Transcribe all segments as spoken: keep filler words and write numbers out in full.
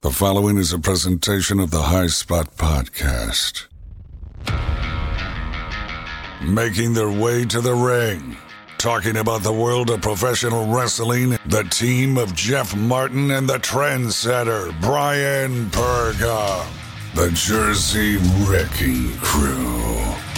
The following is a presentation of the High Spot Podcast. Making their way to the ring, talking about the world of professional wrestling, the team of Jeff Martin and the trendsetter Brian Berga, the Jersey Wrecking Crew.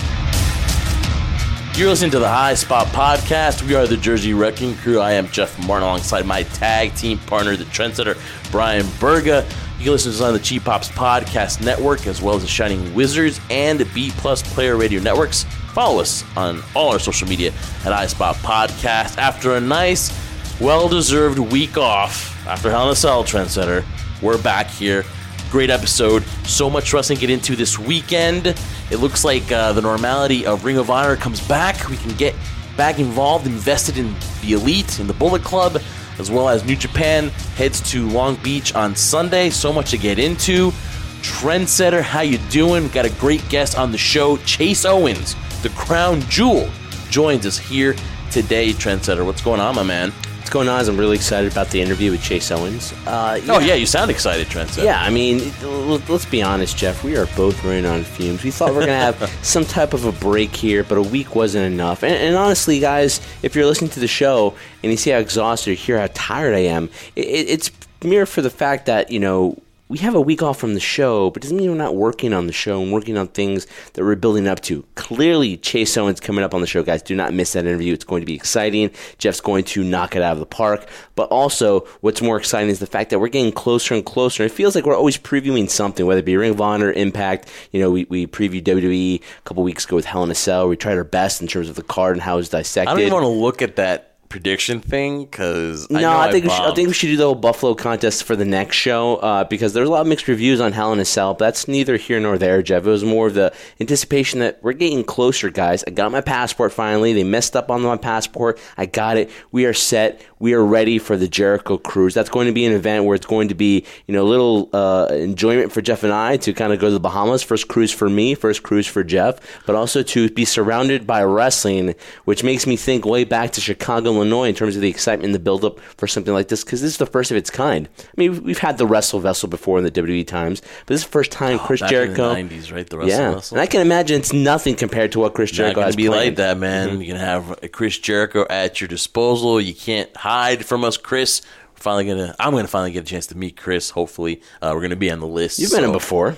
You're listening to the High Spot Podcast. We are the Jersey Wrecking Crew. I am Jeff Martin alongside my tag team partner, the trendsetter Brian Berga. You can listen to us on the Cheap Pops Podcast Network, as well as the Shining Wizards and B Plus Player Radio Networks. Follow us on all our social media at High Spot Podcast. After a nice, well-deserved week off after Hell in a Cell, trendsetter, we're back here. Great episode. So much wrestling to get into this weekend. It looks like uh, the normality of Ring of Honor comes back. We can get back involved, invested in the Elite, in the Bullet Club, as well as New Japan heads to Long Beach on Sunday. So much to get into. Trendsetter, how you doing? We've got a great guest on the show. Chase Owens, the crown jewel, joins us here today. Trendsetter, what's going on, my man? What's going on is I'm really excited about the interview with Chase Owens. Uh, yeah. Oh, yeah, you sound excited, Trendsetter. Yeah, I mean, let's be honest, Jeff. We are both running on fumes. We thought we were going to have some type of a break here, but a week wasn't enough. And, and honestly, guys, if you're listening to the show and you see how exhausted, you hear how tired I am, it, it's mere for the fact that, you know, we have a week off from the show, but it doesn't mean we're not working on the show and working on things that we're building up to. Clearly, Chase Owens coming up on the show, guys. Do not miss that interview. It's going to be exciting. Jeff's going to knock it out of the park. But also, what's more exciting is the fact that we're getting closer and closer. It feels like we're always previewing something, whether it be Ring of Honor, Impact. You know, we, we previewed W W E a couple weeks ago with Hell in a Cell. We tried our best in terms of the card and how it was dissected. I don't even want to look at that prediction thing because no, I, I think I, we should, I think we should do the whole Buffalo contest for the next show uh, because there's a lot of mixed reviews on Hell in a Cell. But that's neither here nor there, Jeff. It was more of the anticipation that we're getting closer, guys. I got my passport finally. They messed up on my passport. I got it. We are set. We are ready for the Jericho Cruise. That's going to be an event where it's going to be, you know, a little uh, enjoyment for Jeff and I to kind of go to the Bahamas. First cruise for me, first cruise for Jeff, but also to be surrounded by wrestling, which makes me think way back to Chicago, Illinois in terms of the excitement and the build-up for something like this, because this is the first of its kind. I mean, we've had the Wrestle Vessel before in the W W E times, but this is the first time oh, Chris back Jericho. In the nineties, right? The Wrestle yeah. Vessel. And I can imagine it's nothing compared to what Chris Jericho Not has be planned. like that, man. Mm-hmm. You can have a Chris Jericho at your disposal. You can't hide from us, Chris. We're finally gonna. I'm gonna finally get a chance to meet Chris. Hopefully, uh, we're gonna be on the list. You've so. met him before.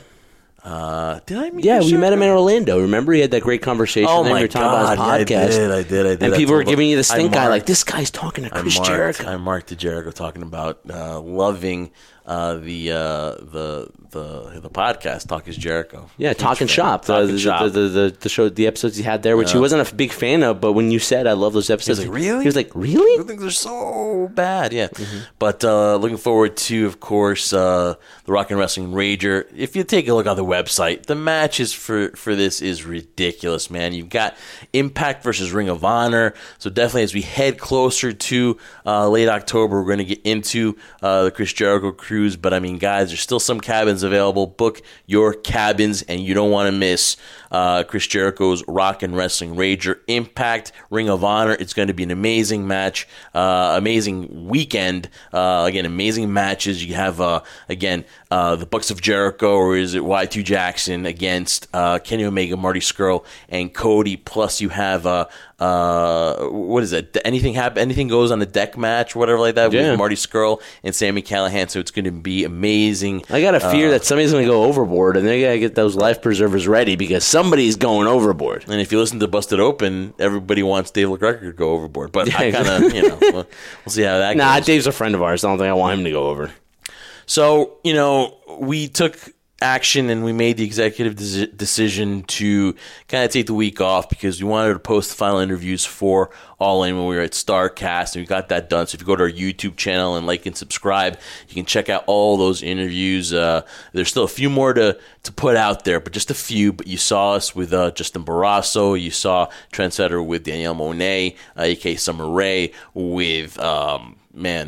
Uh, did I meet Yeah, Chris we Jericho? met him in Orlando. Remember, he had that great conversation. Oh with him. my we were talking god! about his podcast. Yeah, I did. I did. I did. And I people were told- giving you the stink I eye, marked- like this guy's talking to Chris I marked, Jericho. I marked the Jericho talking about uh, loving uh, the uh, the the the podcast. Talk is Jericho. Yeah, Talking Huge fan. Shop, the, Talking the, Shop. The, the, the, the show, the episodes he had there, which Yeah. he wasn't a big fan of. But when you said, "I love those episodes," He was like, "Really?" He was like, I "Really?" think they're so bad, yeah. Mm-hmm. But uh, looking forward to, of course, uh, the Rock and Wrestling Rager. If you take a look on the website, the matches for, for this is ridiculous, man. You've got Impact versus Ring of Honor. So definitely as we head closer to uh, late October, we're going to get into uh, the Chris Jericho Cruise. But, I mean, guys, there's still some cabins available. Book your cabins, and you don't want to miss uh, Chris Jericho's Rock and Wrestling Rager. Impact, Ring of Honor. It's going to be an amazing match, uh, amazing weekend. Uh, again, amazing matches. You have, uh, again, uh, the Bucks of Jericho, or is it Y two Jackson against uh, Kenny Omega, Marty Scurll, and Cody. Plus, you have uh, uh, what is it? Anything happen? Anything goes on the deck match, or whatever like that, Yeah. with Marty Scurll and Sami Callihan. So it's going to be amazing. I got a fear Uh, that somebody's going to go overboard, and they got to get those life preservers ready because somebody's going overboard. And if you listen to Busted Open, everybody wants Dave LaGreca to go overboard. But Yeah, I kind of, you know, we'll, we'll see how that Nah, goes. Dave's a friend of ours. I don't think I want him to go over. So, you know, we took action and we made the executive de- decision to kind of take the week off because we wanted to post the final interviews for All In when we were at StarCast, and we got that done. So if you go to our YouTube channel and like and subscribe, you can check out all those interviews. Uh, there's still a few more to, to put out there, but just a few. But you saw us with uh, Justin Barrasso. You saw Trendsetter with Danielle Monet, uh, a k a. Summer Rae, with... Um, man,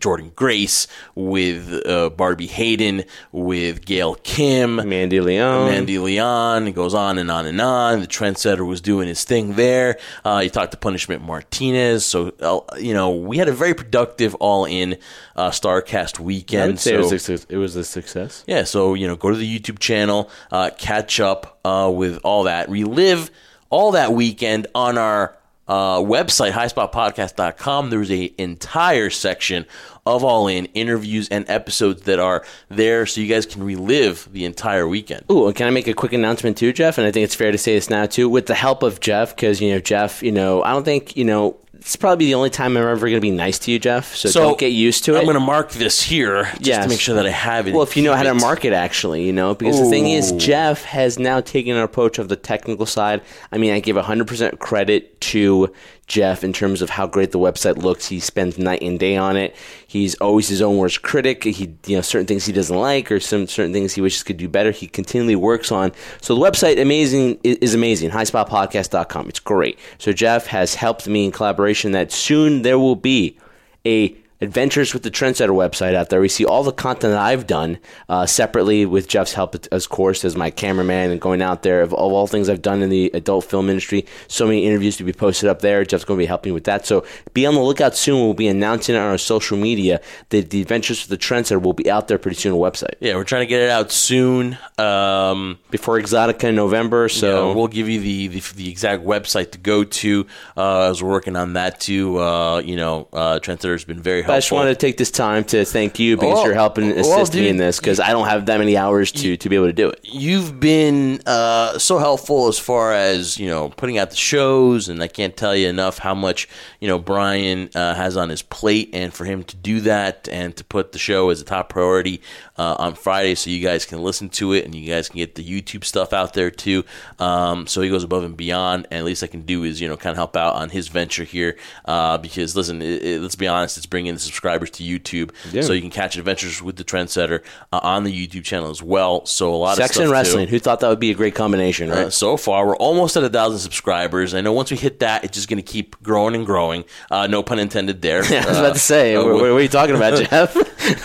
Jordan Grace, with uh, Barbie Hayden, with Gail Kim, Mandy Leon. Mandy Leon. It goes on and on and on. The Trendsetter was doing his thing there. Uh, he talked to Punishment Martinez. So, uh, you know, we had a very productive all-in uh, StarCast weekend. I would say so, it, was a, it was a success. Yeah, so, you know, go to the YouTube channel, uh, catch up uh, with all that, relive all that weekend on our uh, website, high spot podcast dot com. There's an entire section of All In interviews and episodes that are there so you guys can relive the entire weekend. Ooh, can I make a quick announcement too, Jeff? And I think it's fair to say this now too, with the help of Jeff, because, you know, Jeff, you know, I don't think, you know, it's probably the only time I'm ever going to be nice to you, Jeff. So, so don't get used to it. I'm going to mark this here just yes. to make sure that I have it. Well, if you know how to mark it, actually, you know, because Ooh. the thing is, Jeff has now taken an approach of the technical side. I mean, I give one hundred percent credit to Jeff in terms of how great the website looks. He spends night and day on it. He's always his own worst critic. He, you know, certain things he doesn't like or some certain things he wishes could do better, he continually works on. So the website amazing is amazing, high spot podcast dot com. It's great. So Jeff has helped me in collaboration that soon there will be a Adventures with the Trendsetter website out there. We see all the content that I've done uh, separately with Jeff's help, of course, as my cameraman and going out there of all, all things I've done in the adult film industry. So many interviews to be posted up there. Jeff's going to be helping with that. So be on the lookout soon. We'll be announcing it on our social media that the Adventures with the Trendsetter will be out there pretty soon on the website. Yeah, we're trying to get it out soon. Um, Before Exotica in November. So yeah, we'll give you the, the, the exact website to go to uh, as we're working on that too. Uh, you know, uh, Trendsetter's been very helpful. I just wanted to take this time to thank you because well, you're helping assist well, dude, me in this because I don't have that many hours to, you, to be able to do it. You've been uh, so helpful as far as, you know, putting out the shows, and I can't tell you enough how much, you know, Brian uh, has on his plate, and for him to do that and to put the show as a top priority uh, on Friday so you guys can listen to it and you guys can get the YouTube stuff out there too. Um, so he goes above and beyond, and at least I can do is, you know, kind of help out on his venture here uh, because, listen, it, it, let's be honest, it's bringing the subscribers to YouTube, yeah. so you can catch Adventures with the Trendsetter uh, on the YouTube channel as well. So a lot Sex of stuff and wrestling. Too. Who thought that would be a great combination, right? Uh, so far, we're almost at a thousand subscribers. I know once we hit that, it's just going to keep growing and growing. Uh, no pun intended there. Yeah, I was about to say, uh, what, what are you talking about, Jeff?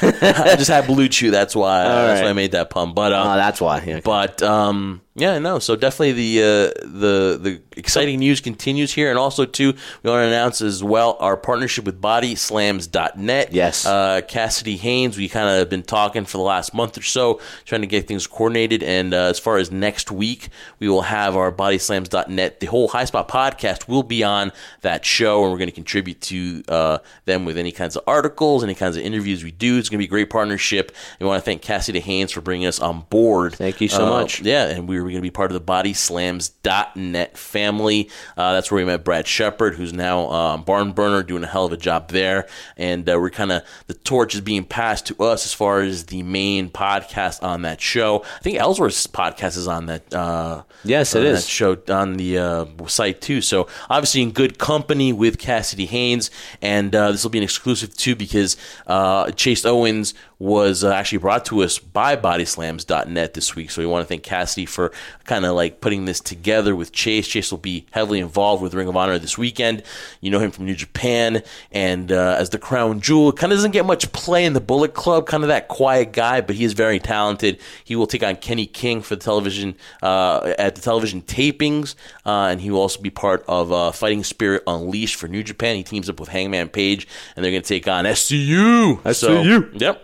I just had Blue Chew. That's why. Uh, that's right. why I made that pun. But uh, oh, that's why. Yeah. But um, yeah, no. So definitely the uh, the the exciting news continues here, and also too, we want to announce as well our partnership with body slams dot net. Yes. Uh, Cassidy Haynes. We kind of been talking for the last month or so, trying to get things coordinated. And uh, as far as next week, we will have our body slams dot net. The whole High Spot podcast will be on that show, and we're going to contribute to uh, them with any kinds of articles, any kinds of interviews we do. It's going to be a great partnership. We want to thank Cassidy Haynes for bringing us on board. Thank you so uh, much. Yeah, and we were going to be part of the body slams dot net family. Uh, that's where we met Brad Shepard, who's now uh, Barn Burner, doing a hell of a job there. And uh, we're kind of, the torch is being passed to us as far as the main podcast on that show. I think Ellsworth's podcast is on that. Uh, yes, it on is. That show on the uh, site too. So obviously in good company with Cassidy Haynes, and uh, this will be an exclusive too because uh, Chase Owens was uh, actually brought to us by body slams dot net this week. So we want to thank Cassidy for kind of like putting this together with Chase. Chase will be heavily involved with Ring of Honor this weekend. You know him from New Japan, and uh, as the crown jewel, kind of doesn't get much play in the Bullet Club, kind of that quiet guy, but he is very talented. He will take on Kenny King for the television uh, at the television tapings, uh, and he will also be part of uh, Fighting Spirit Unleashed for New Japan. He teams up with Hangman Page, and they're going to take on S C U. S C U. So, yep.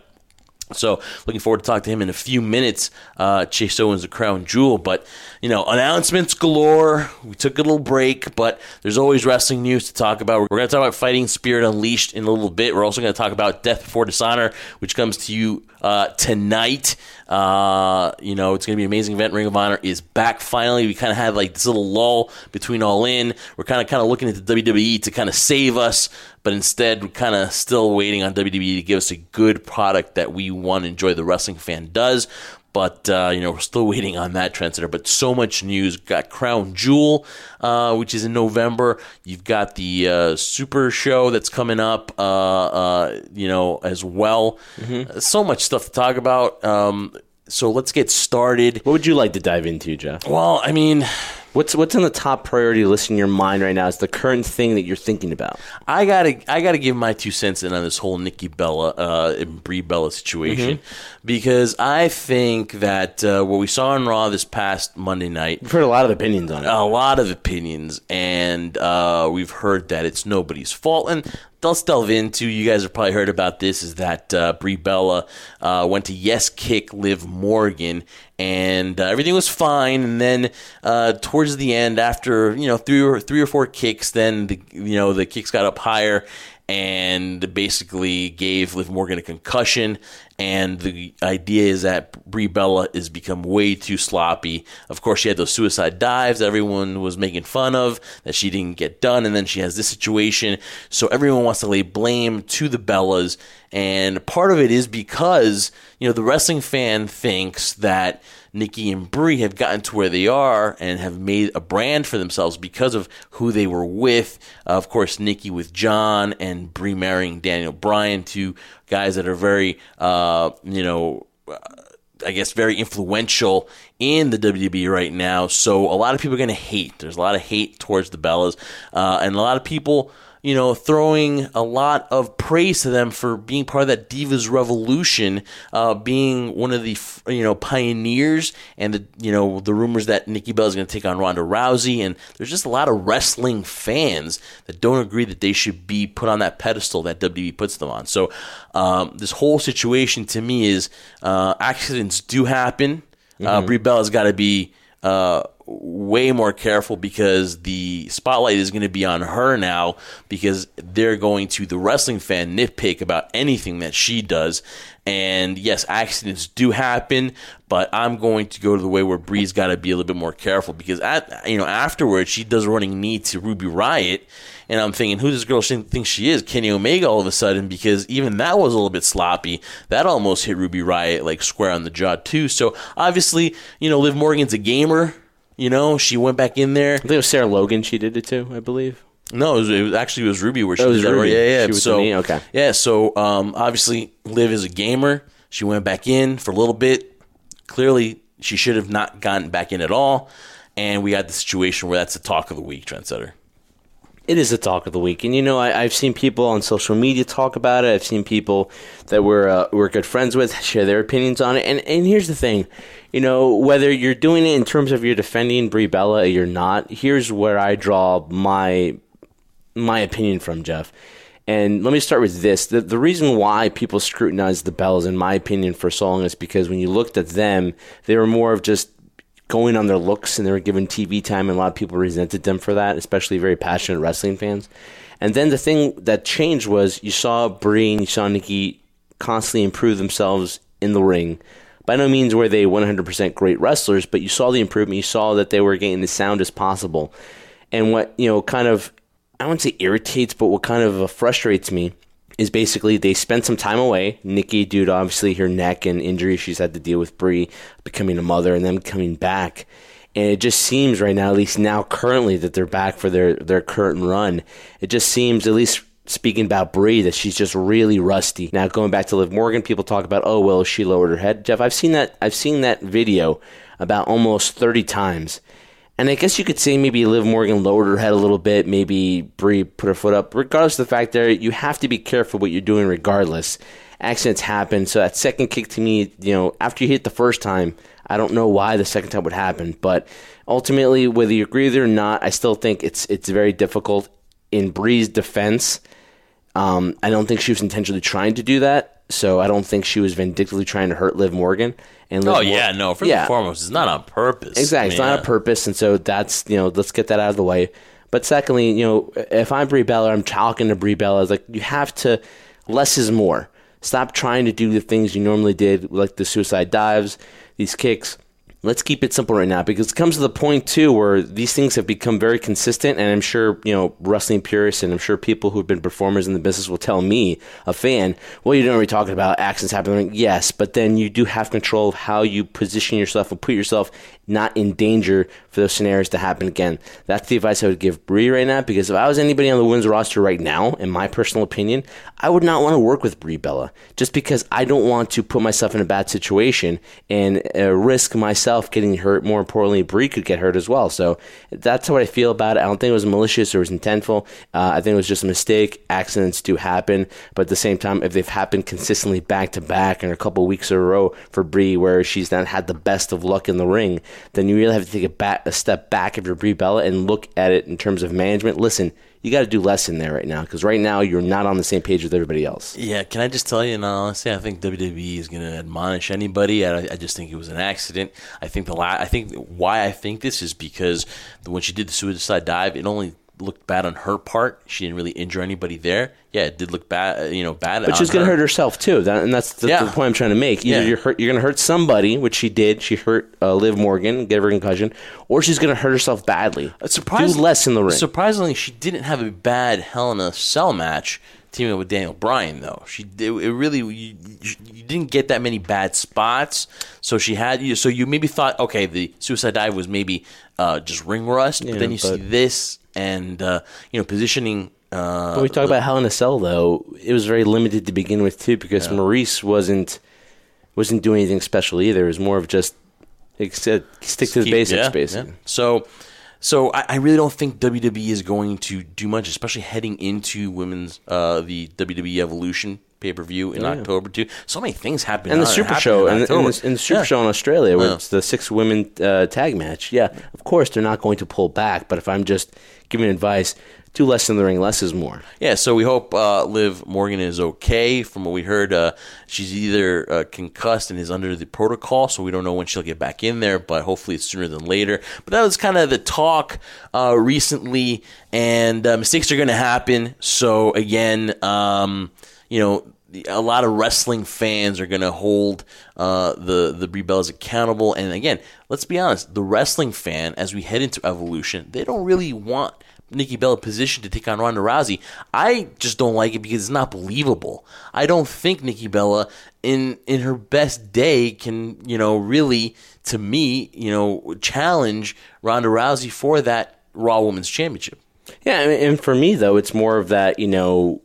So looking forward to talking to him in a few minutes. Uh, Chase Owens, the crown jewel. But, you know, announcements galore. We took a little break, but there's always wrestling news to talk about. We're going to talk about Fighting Spirit Unleashed in a little bit. We're also going to talk about Death Before Dishonor, which comes to you uh, tonight. Uh, you know, it's going to be an amazing event. Ring of Honor is back finally. We kind of had like this little lull between All In. We're kind of kind of looking at the W W E to kind of save us, but instead we're kind of still waiting on W W E to give us a good product that we want to enjoy, the wrestling fan does. But, uh, you know, we're still waiting on that, Trendsetter. But so much news. Got Crown Jewel, uh, which is in November. You've got the uh, Super Show that's coming up, uh, uh, you know, as well. Mm-hmm. So much stuff to talk about. Um, so let's get started. What would you like to dive into, Jeff? Well, I mean, What's what's on the top priority list in your mind right now? Is the current thing that you're thinking about? I gotta I gotta give my two cents in on this whole Nikki Bella uh, and Brie Bella situation mm-hmm. because I think that uh, what we saw on Raw this past Monday night. We've heard a lot of opinions on it. A lot of opinions, and uh, we've heard that it's nobody's fault. And let's delve into, you guys have probably heard about this, is that uh, Brie Bella uh, went to Yes Kick Liv Morgan, and uh, everything was fine. And then uh, towards the end, after you know three or three or four kicks, then the you know the kicks got up higher and basically gave Liv Morgan a concussion. And the idea is that Brie Bella has become way too sloppy. Of course, she had those suicide dives that everyone was making fun of, that she didn't get done, and then she has this situation. So everyone wants to lay blame to the Bellas, and part of it is because, you know, the wrestling fan thinks that Nikki and Brie have gotten to where they are and have made a brand for themselves because of who they were with. Uh, of course, Nikki with John and Brie marrying Daniel Bryan, two guys that are very, uh, you know, uh, I guess very influential in the W W E right now. So a lot of people are going to hate. There's a lot of hate towards the Bellas, uh, and a lot of people, you know, throwing a lot of praise to them for being part of that Divas Revolution, uh, being one of the, you know, pioneers, and the, you know, the rumors that Nikki Bella is going to take on Ronda Rousey, and there's just a lot of wrestling fans that don't agree that they should be put on that pedestal that W W E puts them on. So um, this whole situation to me is uh, accidents do happen. Mm-hmm. Uh, Brie Bella's got to be Uh, way more careful because the spotlight is going to be on her now, because they're going to, the wrestling fan, nitpick about anything that she does. And yes, accidents do happen, but I'm going to go to the way where Brie's got to be a little bit more careful, because at, you know, afterwards she does a running knee to Ruby Riott, and I'm thinking, who does this girl think she is? Kenny Omega all of a sudden, because even that was a little bit sloppy. That almost hit Ruby Riott like square on the jaw too. So obviously, you know, Liv Morgan's a gamer. You know, she went back in there. I think it was Sarah Logan she did it too, I believe. No, it was, it was actually it was Ruby where she oh, did that. Ruby. Yeah, yeah. She was so, me? Okay. Yeah, so um, obviously Liv is a gamer. She went back in for a little bit. Clearly, she should have not gotten back in at all. And we had the situation where that's the talk of the week, Trendsetter. It is the talk of the week. And, you know, I, I've seen people on social media talk about it. I've seen people that we're, uh, we're good friends with share their opinions on it. And, and here's the thing. You know, whether you're doing it in terms of you're defending Brie Bella or you're not, here's where I draw my my opinion from, Jeff. And let me start with this. The, the reason why people scrutinize the Bellas, in my opinion, for so long is because when you looked at them, they were more of just going on their looks, and they were given T V time, and a lot of people resented them for that, especially very passionate wrestling fans. And then the thing that changed was you saw Brie and you saw Nikki constantly improve themselves in the ring. By no means were they one hundred percent great wrestlers, but you saw the improvement. You saw that they were getting as sound as possible. And what, you know, kind of, I wouldn't say irritates, but what kind of uh, frustrates me is basically they spent some time away. Nikki, due to obviously her neck and injury she's had to deal with, Brie becoming a mother and them coming back. And it just seems right now, at least now currently, that they're back for their, their current run. It just seems, at least speaking about Brie, that she's just really rusty. Now, going back to Liv Morgan, people talk about, oh, well, she lowered her head. Jeff, I've seen that I've seen that video about almost thirty times. And I guess you could say maybe Liv Morgan lowered her head a little bit, maybe Brie put her foot up. Regardless of the fact there, you have to be careful what you're doing regardless. Accidents happen, so that second kick to me, you know, after you hit the first time, I don't know why the second time would happen. But ultimately, whether you agree with it or not, I still think it's it's very difficult. In Brie's defense, um, I don't think she was intentionally trying to do that, so I don't think she was vindictively trying to hurt Liv Morgan. And Liv oh, Mor- yeah, no, first yeah. and foremost, it's not on purpose. Exactly, I mean, it's not yeah. on purpose, and so that's, you know, let's get that out of the way. But secondly, you know, if I'm Brie Bella, I'm talking to Brie Bella, it's like, you have to, less is more. Stop trying to do the things you normally did, like the suicide dives, these kicks. Let's keep it simple right now, because it comes to the point, too, where these things have become very consistent, and I'm sure, you know, wrestling purists and I'm sure people who have been performers in the business will tell me, a fan, well, you know, we're talking about accidents happening. Yes, but then you do have control of how you position yourself and put yourself not in danger for those scenarios to happen again. That's the advice I would give Brie right now, because if I was anybody on the women's roster right now, in my personal opinion, I would not want to work with Brie Bella, just because I don't want to put myself in a bad situation and uh, risk myself herself getting hurt. More importantly, Brie could get hurt as well. So that's how I feel about it. I don't think it was malicious or it was intentful. Uh, I think it was just a mistake. Accidents do happen. But at the same time, if they've happened consistently back-to-back and a couple of weeks in a row for Brie where she's not had the best of luck in the ring, then you really have to take a, back, a step back if you're Brie Bella and look at it in terms of management. Listen, you got to do less in there right now because right now you're not on the same page with everybody else. Yeah, can I just tell you, and honestly, I think W W E is going to admonish anybody. I, I just think it was an accident. I think the la- I think why I think this is because when she did the suicide dive, it only looked bad on her part. She didn't really injure anybody there. Yeah, it did look bad, you know, bad. But she's going to hurt herself too, that, and that's the, yeah. the point I'm trying to make. Either yeah. you're hurt, you're going to hurt somebody, which she did. She hurt uh, Liv Morgan, gave her a concussion, or she's going to hurt herself badly. Do less in the ring. Surprisingly, she didn't have a bad Hell in a Cell match teaming up with Daniel Bryan, though. She it, it really you, you didn't get that many bad spots. So she had you. So you maybe thought, okay, the suicide dive was maybe uh, just ring rust, yeah, but then you but, see this and uh, you know positioning. Uh, when we talk about Hell in a Cell, though, it was very limited to begin with too, because yeah. Maurice wasn't wasn't doing anything special either. It was more of just stick to the basics, yeah, basically. Yeah. So, so I, I really don't think W W E is going to do much, especially heading into women's uh, the W W E Evolution pay per view in oh, yeah. October too. So many things happen. And the Super Show, and, and, the, and the Super yeah. Show in Australia, where yeah. it's the six women uh, tag match. Yeah, of course they're not going to pull back. But if I'm just giving advice, do less in the ring, less is more. Yeah, so we hope uh, Liv Morgan is okay. From what we heard, uh, she's either uh, concussed and is under the protocol, so we don't know when she'll get back in there, but hopefully it's sooner than later. But that was kind of the talk uh, recently, and uh, mistakes are going to happen. So, again, um, you know, a lot of wrestling fans are going to hold uh, the, the Brie Bellas accountable. And, again, let's be honest, the wrestling fan, as we head into Evolution, they don't really want Nikki Bella positioned to take on Ronda Rousey. I just don't like it because it's not believable. I don't think Nikki Bella, in in her best day, can, you know, really, to me, you know, challenge Ronda Rousey for that Raw Women's Championship. Yeah, and for me, though, it's more of that, you know,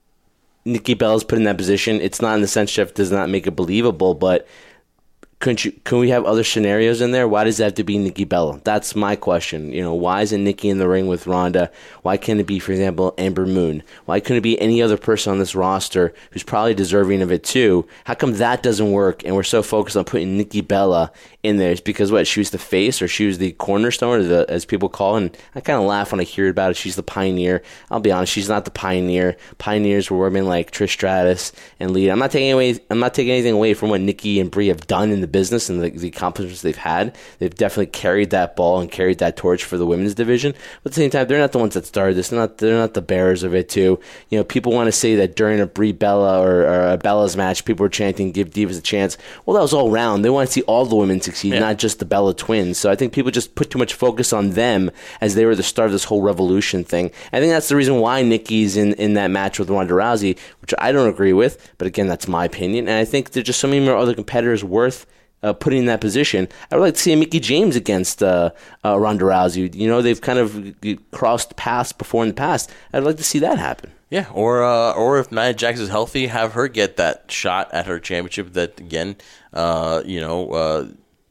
Nikki Bella's put in that position. It's not in the sense Jeff does not make it believable, but Couldn't you, can we have other scenarios in there? Why does it have to be Nikki Bella? That's my question. You know, why isn't Nikki in the ring with Ronda? Why can't it be, for example, Amber Moon? Why couldn't it be any other person on this roster who's probably deserving of it too? How come that doesn't work and we're so focused on putting Nikki Bella in there? It's because, what, she was the face or she was the cornerstone, or the, as people call it? And I kind of laugh when I hear about it. She's the pioneer. I'll be honest, she's not the pioneer. Pioneers were women like Trish Stratus and Lita. I'm not taking away, I'm not taking anything away from what Nikki and Brie have done in the business and the, the accomplishments they've had. They've definitely carried that ball and carried that torch for the women's division. But at the same time, they're not the ones that started this. They're not they're not the bearers of it too. You know, people want to say that during a Brie Bella or, or a Bella's match, people were chanting "Give Divas a chance." Well, that was all round. They want to see all the women succeed, yeah. not just the Bella twins. So I think people just put too much focus on them as they were the start of this whole revolution thing. I think that's the reason why Nikki's in, in that match with Ronda Rousey, which I don't agree with. But again, that's my opinion. And I think there's just so many more other competitors worth Uh, putting in that position. I would like to see a Mickie James against uh, uh, Ronda Rousey. You know, they've kind of crossed paths before in the past. I'd like to see that happen. Yeah, or uh, or if Nia Jax is healthy, have her get that shot at her championship that, again, uh, you know, uh,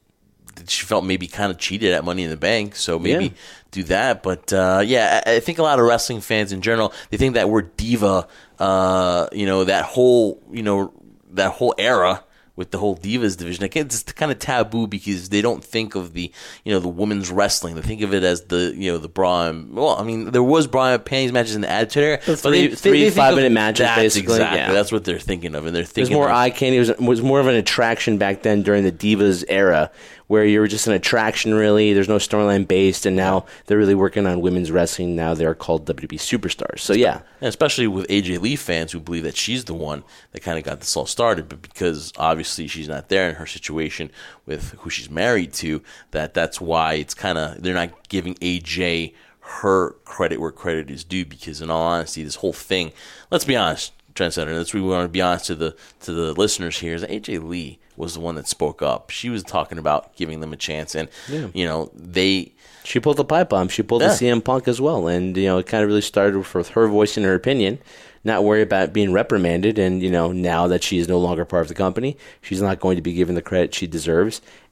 she felt maybe kind of cheated at Money in the Bank, so maybe yeah. do that. But, uh, yeah, I, I think a lot of wrestling fans in general, they think that word diva, uh, you know, that whole, you know, that whole era with the whole Divas division. Again, it's kind of taboo because they don't think of the, you know, the women's wrestling. They think of it as the, you know, the bra and, well, I mean, there was bra and panties matches in the Attitude Era. The three, they, three they five-minute matches, that's basically. Exactly. Yeah. That's what they're thinking of. And they're thinking There's more of, eye candy. It was, was more of an attraction back then during the Divas era, where you were just an attraction, really. There's no storyline based, and now they're really working on women's wrestling. Now they're called W W E Superstars. So, yeah. And especially with A J Lee fans who believe that she's the one that kind of got this all started, but because obviously she's not there in her situation with who she's married to, that that's why it's kind of, they're not giving A J her credit where credit is due, because in all honesty, this whole thing, let's be honest, Trendsetter, and that's what we want to be honest to the to the listeners here, is that A J Lee was the one that spoke up. She was talking about giving them a chance, and yeah. you know, they she pulled the pipe bomb. She pulled yeah. the C M Punk as well, and you know, it kind of really started with her voicing her opinion, not worry about being reprimanded. And you know, now that she is no longer part of the company, she's not going to be given the credit she deserves.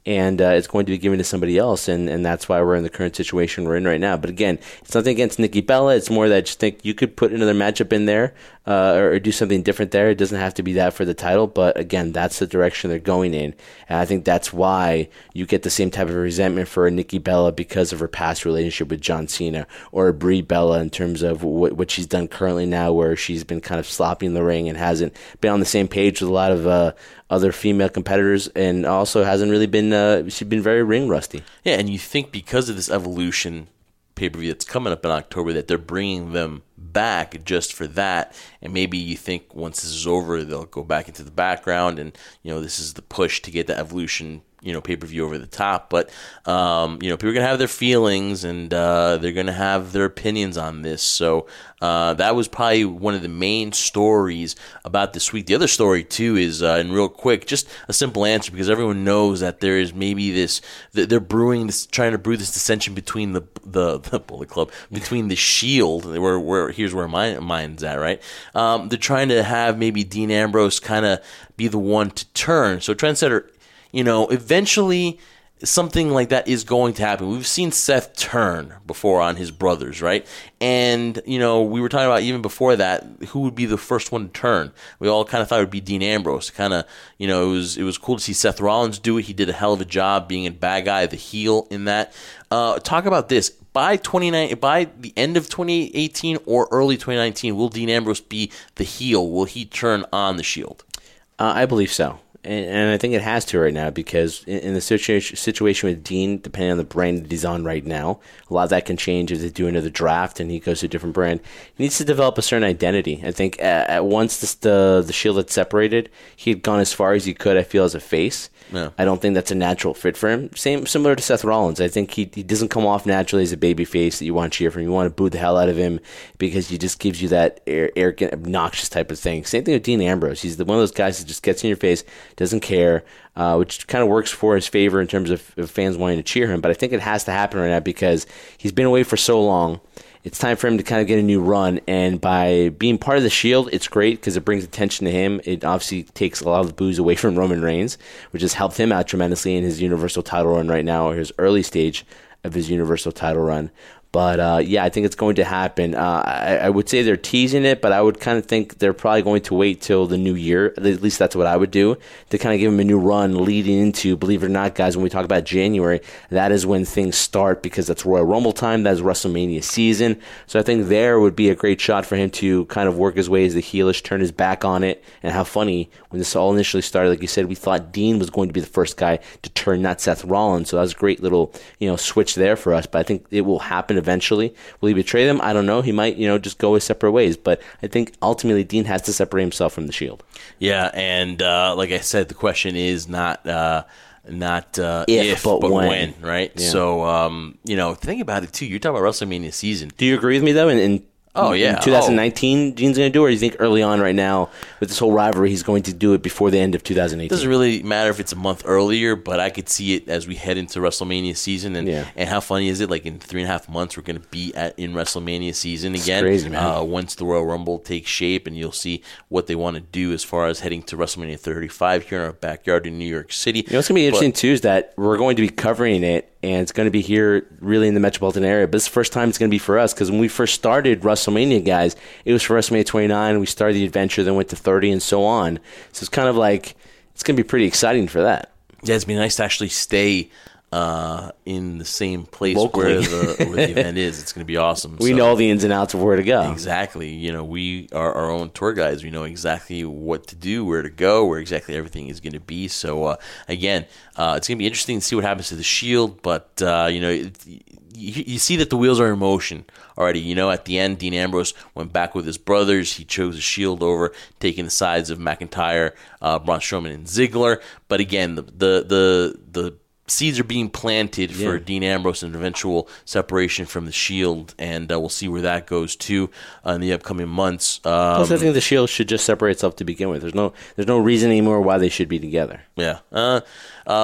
and uh, it's going to be given to somebody else, and, and that's why we're in the current situation we're in right now. But again, it's nothing against Nikki Bella. It's more that I just think you could put another matchup in there uh, or, or do something different there. It doesn't have to be that for the title, but again, that's the direction they're going in, and I think that's why you get the same type of resentment for Nikki Bella because of her past relationship with John Cena, or Brie Bella in terms of what, what she's done currently now, where she's been kind of sloppy in the ring and hasn't been on the same page with a lot of uh, other female competitors, and also hasn't really been, uh, she's been very ring rusty. Yeah, and you think because of this Evolution pay-per-view that's coming up in October that they're bringing them back just for that, and maybe you think once this is over they'll go back into the background, and you know this is the push to get the Evolution you know pay-per-view over the top. But um, you know people are gonna have their feelings, and uh, they're gonna have their opinions on this. So uh, that was probably one of the main stories about this week. The other story too is, uh, and real quick, just a simple answer, because everyone knows that there is maybe this that they're brewing this, trying to brew this dissension between the the, the Bullet Club, between the Shield, where where here's where my mine's at, right? Um, they're trying to have maybe Dean Ambrose kind of be the one to turn. So Trendsetter, you know, eventually something like that is going to happen. We've seen Seth turn before on his brothers, right? And, you know, we were talking about even before that, who would be the first one to turn? We all kind of thought it would be Dean Ambrose. Kind of, you know, it was it was cool to see Seth Rollins do it. He did a hell of a job being a bad guy, the heel in that. Uh, talk about this. By twenty-nine, by the end of twenty eighteen or early twenty nineteen, will Dean Ambrose be the heel? Will he turn on the Shield? Uh, I believe so. And I think it has to right now, because in the situation situation with Dean, depending on the brand that he's on right now, a lot of that can change if they do another draft and he goes to a different brand. He needs to develop a certain identity. I think at, at once this, the the Shield had separated, he had gone as far as he could, I feel, as a face. Yeah. I don't think that's a natural fit for him. Same, similar to Seth Rollins. I think he he doesn't come off naturally as a baby face that you want to cheer for him. You want to boo the hell out of him because he just gives you that arrogant, obnoxious type of thing. Same thing with Dean Ambrose. He's the, one of those guys that just gets in your face, doesn't care, uh, which kind of works for his favor in terms of, of fans wanting to cheer him. But I think it has to happen right now because he's been away for so long. It's time for him to kind of get a new run, and by being part of the Shield, it's great because it brings attention to him. It obviously takes a lot of the booze away from Roman Reigns, which has helped him out tremendously in his Universal title run right now, or his early stage of his Universal title run. But, uh, yeah, I think it's going to happen. Uh, I, I would say they're teasing it, but I would kind of think they're probably going to wait till the new year. At least that's what I would do, to kind of give him a new run leading into, believe it or not, guys, when we talk about January, that is when things start, because that's Royal Rumble time, that is WrestleMania season. So I think there would be a great shot for him to kind of work his way as the heelish, turn his back on it. And how funny, when this all initially started, like you said, we thought Dean was going to be the first guy to turn, not Seth Rollins. So that was a great little, you know, switch there for us. But I think it will happen eventually. Will he betray them? I don't know. He might, you know, just go his separate ways. But I think ultimately Dean has to separate himself from the Shield. Yeah, and uh, like I said, the question is not uh, not uh, if, if, but, but when. when, right? Yeah. So, um, you know, think about it too. You're talking about WrestleMania season. Do you agree with me though? In, in Oh, yeah. In twenty nineteen, oh. Dean's going to do it, or do you think early on right now, with this whole rivalry, he's going to do it before the end of two thousand eighteen? It doesn't really matter if it's a month earlier, but I could see it as we head into WrestleMania season. And, yeah. and how funny is it? Like in three and a half months, we're going to be at in WrestleMania season again. It's crazy, man. Uh, once the Royal Rumble takes shape, and you'll see what they want to do as far as heading to WrestleMania thirty-five here in our backyard in New York City. You know what's going to be interesting, but, too, is that we're going to be covering it, and it's going to be here really in the metropolitan area. But it's the first time it's going to be for us, because when we first started WrestleMania, guys, it was for WrestleMania twenty-nine. We started the adventure, then went to thirty, and so on. So it's kind of like, it's going to be pretty exciting for that. Yeah, it's been nice to actually stay uh, in the same place Locally. where the, where the event is. It's going to be awesome. We so, know the ins and outs of where to go. Exactly. You know, we are our own tour guides. We know exactly what to do, where to go, where exactly everything is going to be. So, uh, again, uh, it's going to be interesting to see what happens to the Shield. But, uh, you know, it, you, you see that the wheels are in motion already. You know, at the end, Dean Ambrose went back with his brothers. He chose the Shield over taking the sides of McIntyre, uh, Braun Strowman, and Ziggler. But, again, the the the, the seeds are being planted for yeah. Dean Ambrose and eventual separation from the Shield, and uh, we'll see where that goes too uh, in the upcoming months. Um, Plus, I think the Shield should just separate itself to begin with. There's no, there's no reason anymore why they should be together. Yeah. Uh, uh,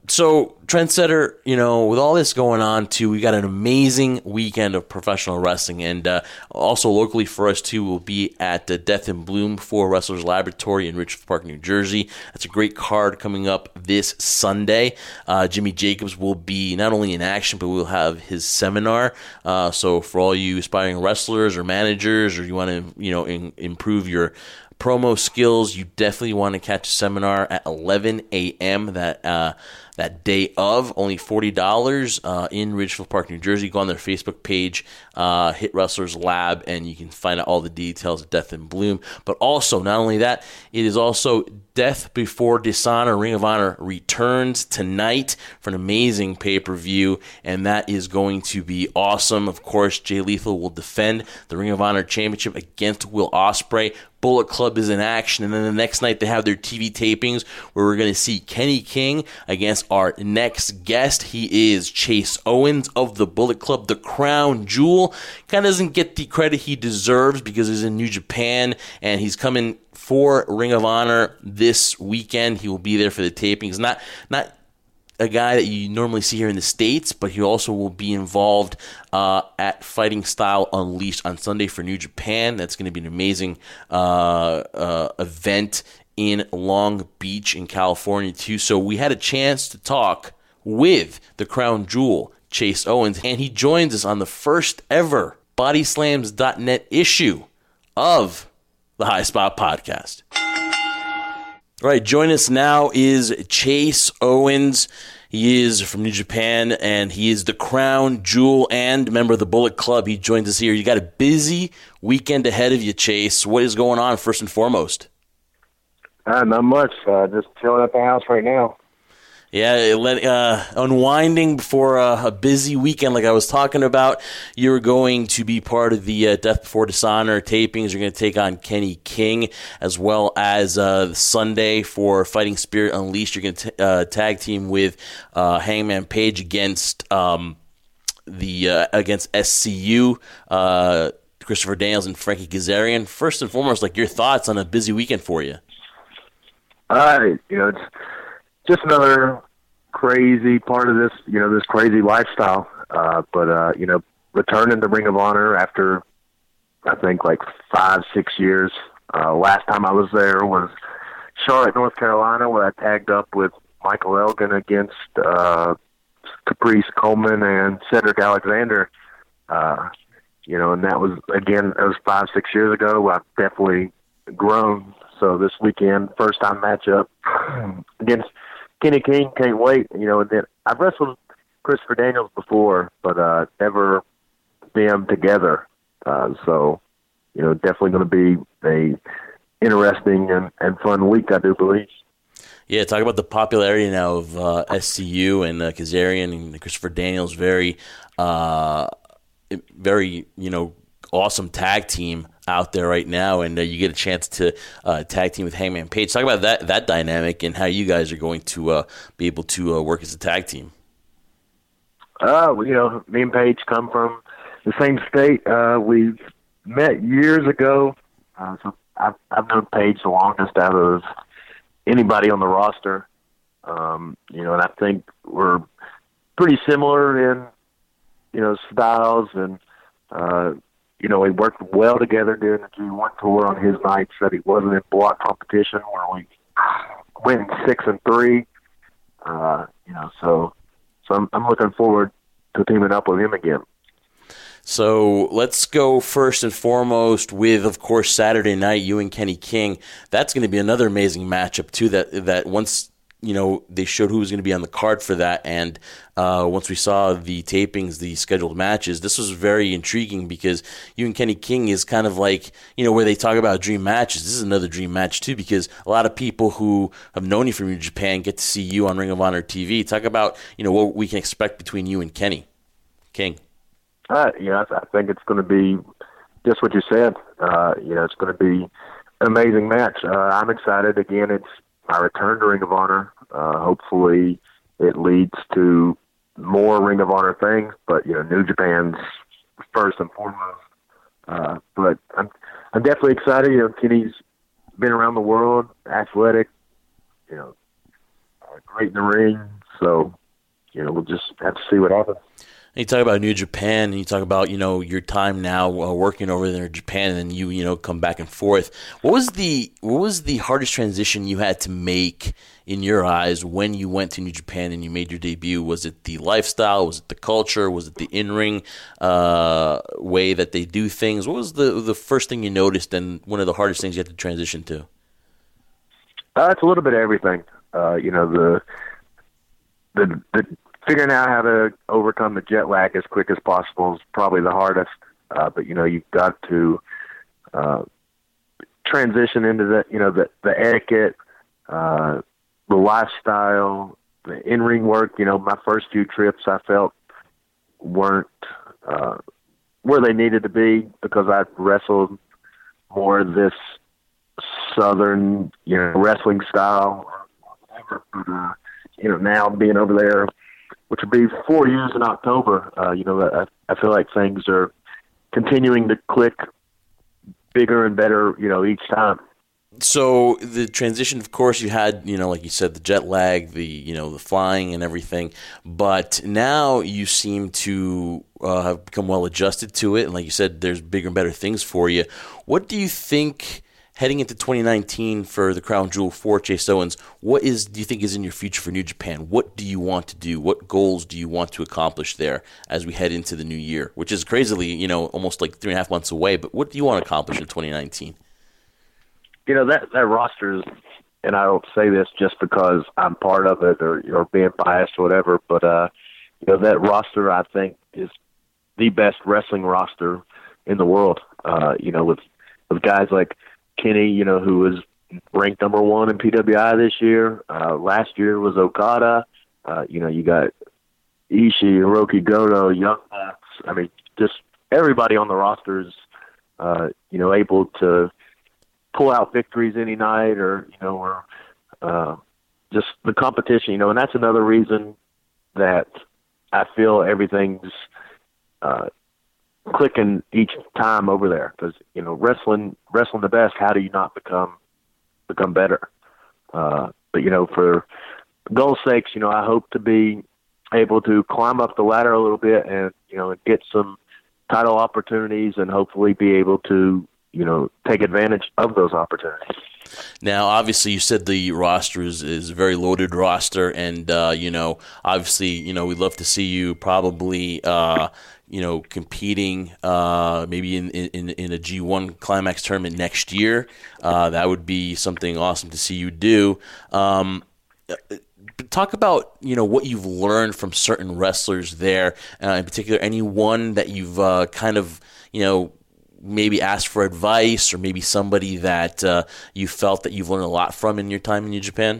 So, Trendsetter, you know, with all this going on, too, we got an amazing weekend of professional wrestling. And uh, also locally for us, too, we'll be at the Death and Bloom for Wrestlers Laboratory in Richfield Park, New Jersey. That's a great card coming up this Sunday. Uh, Jimmy Jacobs will be not only in action, but we'll have his seminar. Uh, so, for all you aspiring wrestlers or managers, or you want to, you know, in, improve your promo skills, you definitely want to catch a seminar at eleven a.m. that uh, that day of. Only forty dollars uh, in Ridgefield Park, New Jersey. Go on their Facebook page, uh, Hit Wrestlers Lab, and you can find out all the details of Death and Bloom. But also, not only that, it is also Death Before Dishonor. Ring of Honor returns tonight for an amazing pay-per-view, and that is going to be awesome. Of course, Jay Lethal will defend the Ring of Honor Championship against Will Ospreay. Bullet Club is in action, and then the next night they have their T V tapings where we're going to see Kenny King against our next guest. He is Chase Owens of the Bullet Club, the crown jewel. Kind of doesn't get the credit he deserves because he's in New Japan, and he's coming for Ring of Honor this weekend. He will be there for the tapings. Not not a guy that you normally see here in the States, but he also will be involved uh, at Fighting Style Unleashed on Sunday for New Japan. That's going to be an amazing uh, uh, event in Long Beach in California, too. So we had a chance to talk with the crown jewel, Chase Owens, and he joins us on the first ever Body Slams dot net issue of the High Spot Podcast. All right, join us now is Chase Owens. He is from New Japan, and he is the crown jewel and member of the Bullet Club. He joins us here. You got a busy weekend ahead of you, Chase. What is going on, first and foremost? Uh, not much. Uh, just chilling at the house right now. Yeah, uh, unwinding before a, a busy weekend like I was talking about. You're going to be part of the uh, Death Before Dishonor tapings. You're going to take on Kenny King, as well as uh, Sunday for Fighting Spirit Unleashed. You're going to t- uh, tag team with uh, Hangman Page against um, the uh, against S C U, uh, Christopher Daniels and Frankie Kazarian. First and foremost, like your thoughts on a busy weekend for you? Uh, you know, it's just another crazy part of this, you know, this crazy lifestyle. Uh, but, uh, you know, returning to Ring of Honor after, I think, like five, six years. Uh, last time I was there was Charlotte, North Carolina, where I tagged up with Michael Elgin against uh, Caprice Coleman and Cedric Alexander. Uh, you know, and that was, again, that was five, six years ago. I've definitely grown. So this weekend, first time matchup against Kenny King, can't wait. You know, and then I've wrestled Christopher Daniels before, but uh, never them together. Uh, so, you know, definitely going to be a interesting and, and fun week, I do believe. Yeah, talk about the popularity now of uh, S C U and uh, Kazarian and Christopher Daniels. Very, uh, very, you know, awesome tag team out there right now, and uh, you get a chance to uh, tag team with Hangman Page. Talk about that that dynamic and how you guys are going to uh, be able to uh, work as a tag team. Uh, well, you know, me and Page come from the same state. Uh, we met years ago. Uh, so I've, I've known Page the longest out of anybody on the roster. Um, you know, and I think we're pretty similar in, you know, styles and, uh, you know, we worked well together during the G one tour on his nights that he wasn't in block competition where we went six and three. Uh, you know, so so I'm, I'm looking forward to teaming up with him again. So let's go first and foremost with, of course, Saturday night, you and Kenny King. That's going to be another amazing matchup, too, that that once, you know, they showed who was going to be on the card for that, and uh, once we saw the tapings, the scheduled matches, this was very intriguing because you and Kenny King is kind of like, you know, where they talk about dream matches. This is another dream match, too, because a lot of people who have known you from New Japan get to see you on Ring of Honor T V. Talk about, you know, what we can expect between you and Kenny King. Uh, you know, I think it's going to be just what you said. Uh, you know, it's going to be an amazing match. Uh, I'm excited. Again, it's my return to Ring of Honor. Uh, hopefully it leads to more Ring of Honor things, but, you know, New Japan's first and foremost. Uh, but I'm, I'm definitely excited. You know, Kenny's been around the world, athletic, you know, uh, great in the ring, So, you know, we'll just have to see what happens. And you talk about New Japan, and you talk about, you know, your time now uh, working over there in Japan, and then you, you know, come back and forth. What was the what was the hardest transition you had to make in your eyes when you went to New Japan and you made your debut? Was it the lifestyle? Was it the culture? Was it the in-ring uh, way that they do things? What was the the first thing you noticed, and one of the hardest things you had to transition to? Uh, it's a little bit of everything. Uh, you know, the the the. Figuring out how to overcome the jet lag as quick as possible is probably the hardest. Uh, but, you know, you've got to uh, transition into the, you know, the, the etiquette, uh, the lifestyle, the in-ring work. You know, my first few trips I felt weren't uh, where they needed to be because I wrestled more this Southern, you know, wrestling style. But, uh, you know, now being over there, which will be four years in October. Uh, you know, I, I feel like things are continuing to click bigger and better, you know, each time. So the transition, of course, you had, you know, like you said, the jet lag, the, you know, the flying and everything. But now you seem to uh, have become well adjusted to it. And like you said, there's bigger and better things for you. What do you think heading into twenty nineteen for the Crown Jewel for Chase Owens, what is do you think is in your future for New Japan? What do you want to do? What goals do you want to accomplish there as we head into the new year, which is crazily, you know, almost like three and a half months away? But what do you want to accomplish in twenty nineteen? You know, that, that roster is, and I don't say this just because I'm part of it or, or being biased or whatever, but, uh, you know, that roster, I think, is the best wrestling roster in the world. Uh, you know, with, with guys like Kenny, you know, who was ranked number one in P W I this year. Uh, last year was Okada. Uh, you know, you got Ishii, Hiroki Goto, Young Bucks. I mean, just everybody on the roster is, uh, you know, able to pull out victories any night or, you know, or uh, just the competition, you know, and that's another reason that I feel everything's uh, clicking each time over there because, you know, wrestling, wrestling the best, how do you not become, become better? Uh, but, you know, for goal sakes, you know, I hope to be able to climb up the ladder a little bit and, you know, get some title opportunities and hopefully be able to, you know, take advantage of those opportunities. Now, obviously, you said the roster is, is a very loaded roster, and, uh, you know, obviously, you know, we'd love to see you probably, uh, you know, competing uh, maybe in, in, in a G one Climax tournament next year. Uh, that would be something awesome to see you do. Um, talk about, you know, what you've learned from certain wrestlers there, uh, in particular, anyone that you've uh, kind of, you know, maybe asked for advice or maybe somebody that uh, you felt that you've learned a lot from in your time in New Japan?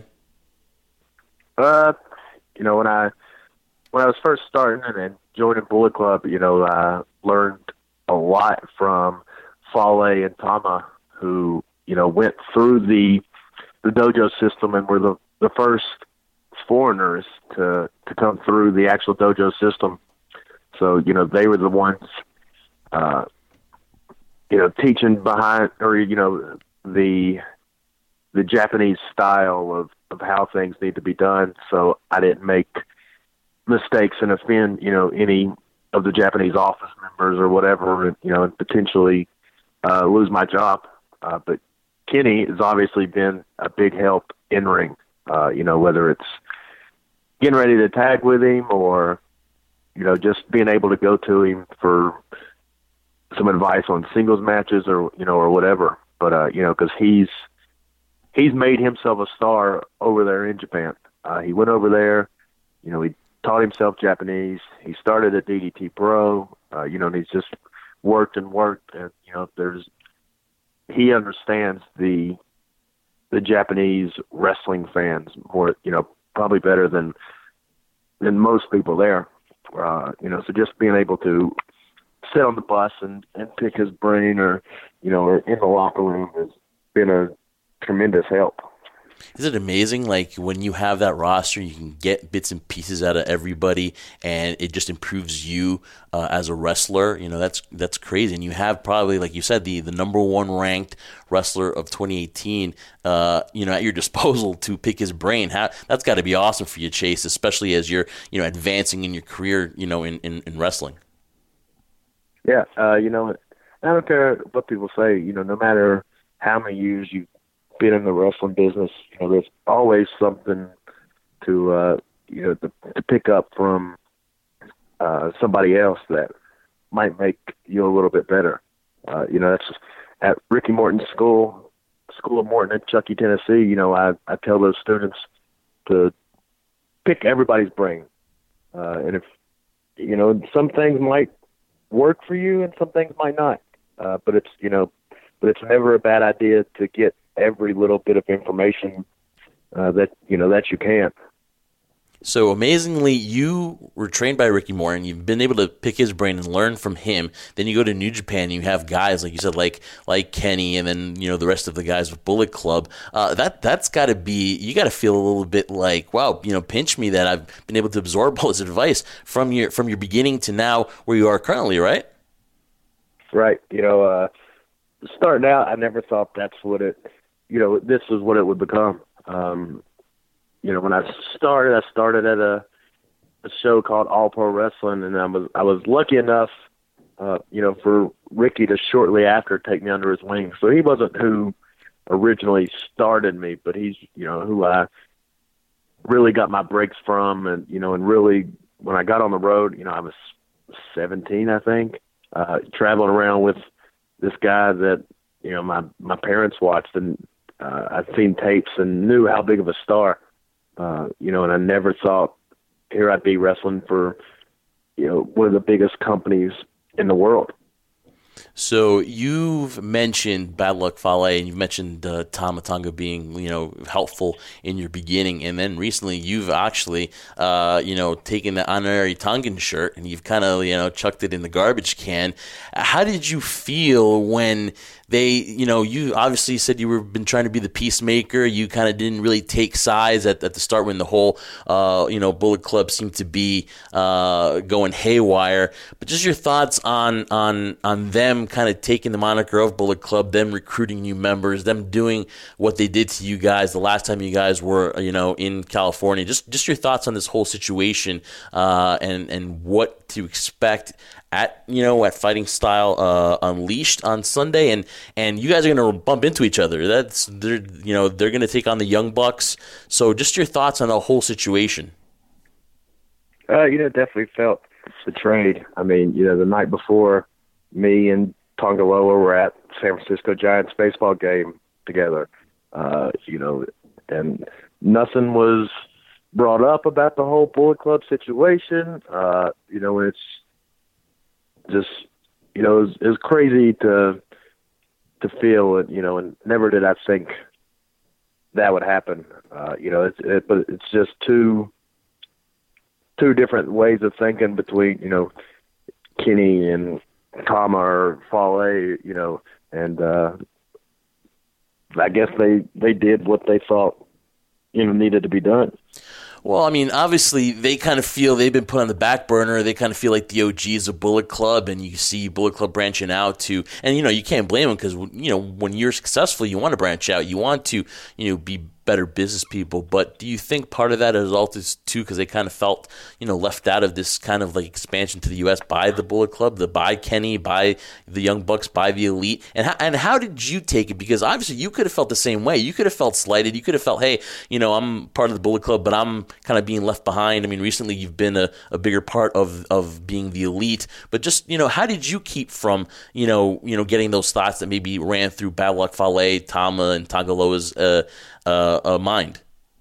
Uh, you know, when I when I was first starting and joining Bullet Club, you know, I learned a lot from Fale and Tama, who, you know, went through the the dojo system and were the, the first foreigners to, to come through the actual dojo system. So, you know, they were the ones uh, you know, teaching behind, or, you know, the the Japanese style of, of how things need to be done, so I didn't make mistakes and offend, you know, any of the Japanese office members or whatever, and, you know, and potentially uh, lose my job. Uh, but Kenny has obviously been a big help in ring, uh, you know, whether it's getting ready to tag with him or, you know, just being able to go to him for some advice on singles matches or, you know, or whatever. But, uh, you know, cause he's, he's made himself a star over there in Japan. Uh, he went over there, you know, he taught himself Japanese. He started at D D T Pro, uh, you know, and he's just worked and worked. And, you know, there's, he understands the, the Japanese wrestling fans more, you know, probably better than, than most people there. Uh, you know, so just being able to sit on the bus and, and pick his brain or, you know, or in the locker room has been a tremendous help. Is it amazing, like, when you have that roster, you can get bits and pieces out of everybody, and it just improves you uh, as a wrestler? You know, that's that's crazy. And you have probably, like you said, the, the number one ranked wrestler of twenty eighteen, uh, you know, at your disposal to pick his brain. How, that's got to be awesome for you, Chase, especially as you're, you know, advancing in your career, you know, in, in, in wrestling. Yeah, uh, you know, I don't care what people say. You know, no matter how many years you've been in the wrestling business, you know, there's always something to, uh, you know, to, to pick up from uh, somebody else that might make you a little bit better. Uh, you know, that's at Ricky Morton's school, School of Morton in Chuckey, Tennessee. You know, I, I tell those students to pick everybody's brain. Uh, and if, you know, some things might work for you and some things might not. Uh, but it's, you know, but it's never a bad idea to get every little bit of information uh, that, you know, that you can. So amazingly, you were trained by Ricky Morton. You've been able to pick his brain and learn from him. Then you go to New Japan, and you have guys, like you said, like like Kenny, and then, you know, the rest of the guys with Bullet Club. Uh, that, that's got to be, you got to feel a little bit like, wow, you know, pinch me that I've been able to absorb all his advice from your, from your beginning to now where you are currently, right? Right. You know, uh, starting out, I never thought that's what it, you know, this is what it would become. Um, you know, when I started, I started at a, a show called All Pro Wrestling, and I was I was lucky enough, uh, you know, for Ricky to shortly after take me under his wing. So he wasn't who originally started me, but he's, you know, who I really got my breaks from, and, you know, and really when I got on the road, you know, I was seventeen, I think, uh, traveling around with this guy that, you know, my, my parents watched, and uh, I'd seen tapes and knew how big of a star, uh, you know, and I never thought here I'd be wrestling for, you know, one of the biggest companies in the world. So you've mentioned Bad Luck Fale, and you've mentioned uh, Tama Tonga being, you know, helpful in your beginning, and then recently you've actually, uh, you know, taken the honorary Tongan shirt and you've kind of, you know, chucked it in the garbage can. How did you feel when they, you know, you obviously said you were been trying to be the peacemaker. You kind of didn't really take sides at, at the start when the whole, uh, you know, Bullet Club seemed to be uh, going haywire. But just your thoughts on on on them kind of taking the moniker of Bullet Club, them recruiting new members, them doing what they did to you guys the last time you guys were, you know, in California. Just just your thoughts on this whole situation uh, and and what to expect at, you know, at Fighting Style uh, Unleashed on Sunday, and and you guys are going to bump into each other. That's they're you know they're going to take on the Young Bucks. So just your thoughts on the whole situation. Uh, you know, definitely felt betrayed. I mean, you know, the night before, me and Tongaloa were at San Francisco Giants baseball game together. Uh, you know, and nothing was brought up about the whole Bullet Club situation. Uh, you know, it's just, you know, it was, it was crazy to to feel it, you know, and never did I think that would happen. Uh, you know, it's it, but it's just two two different ways of thinking between, you know, Kenny and Tama or Fale, you know, and uh, I guess they they did what they thought, you know, needed to be done. Well, I mean, obviously, they kind of feel they've been put on the back burner. They kind of feel like the O Gs of Bullet Club, and you see Bullet Club branching out to, and, you know, you can't blame them because, you know, when you're successful, you want to branch out. You want to, you know, be better business people. But do you think part of that result is, too, because they kind of felt, you know, left out of this kind of, like, expansion to the U S by the Bullet Club, the by Kenny, by the Young Bucks, by the Elite? And how, and how did you take it? Because, obviously, you could have felt the same way. You could have felt slighted. You could have felt, hey, you know, I'm part of the Bullet Club, but I'm kind of being left behind. I mean, recently you've been a, a bigger part of, of being the Elite. But just, you know, how did you keep from, you know, you know, getting those thoughts that maybe ran through Bad Luck Fale, Tama, and Tongaloa's uh, uh, uh, mind?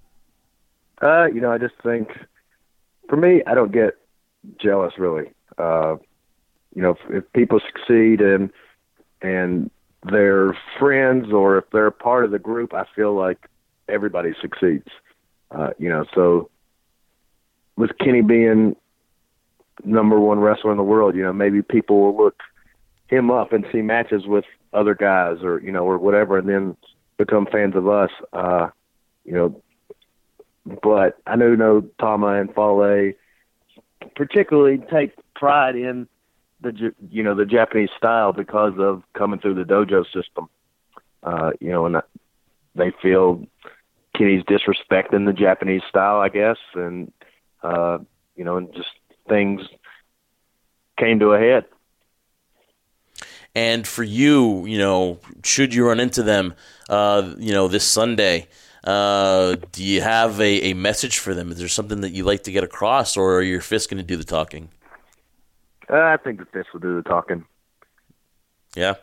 Uh, you know, I just think, for me, I don't get jealous, really. Uh, you know, if, if people succeed and and they're friends or if they're a part of the group, I feel like everybody succeeds. Uh, you know, so with Kenny being number one wrestler in the world, you know, maybe people will look him up and see matches with other guys or, you know, or whatever, and then become fans of us. Uh, you know, but I do know Tama and Fale particularly take pride in the, you know, the Japanese style because of coming through the dojo system. Uh, you know, and they feel Kenny's disrespecting the Japanese style, I guess, and uh, you know, and just things came to a head. And for you, you know, should you run into them, uh, you know, this Sunday, uh, do you have a, a message for them? Is there something that you like to get across, or are your fists going to do the talking? Uh, I think the fists will do the talking. Yeah.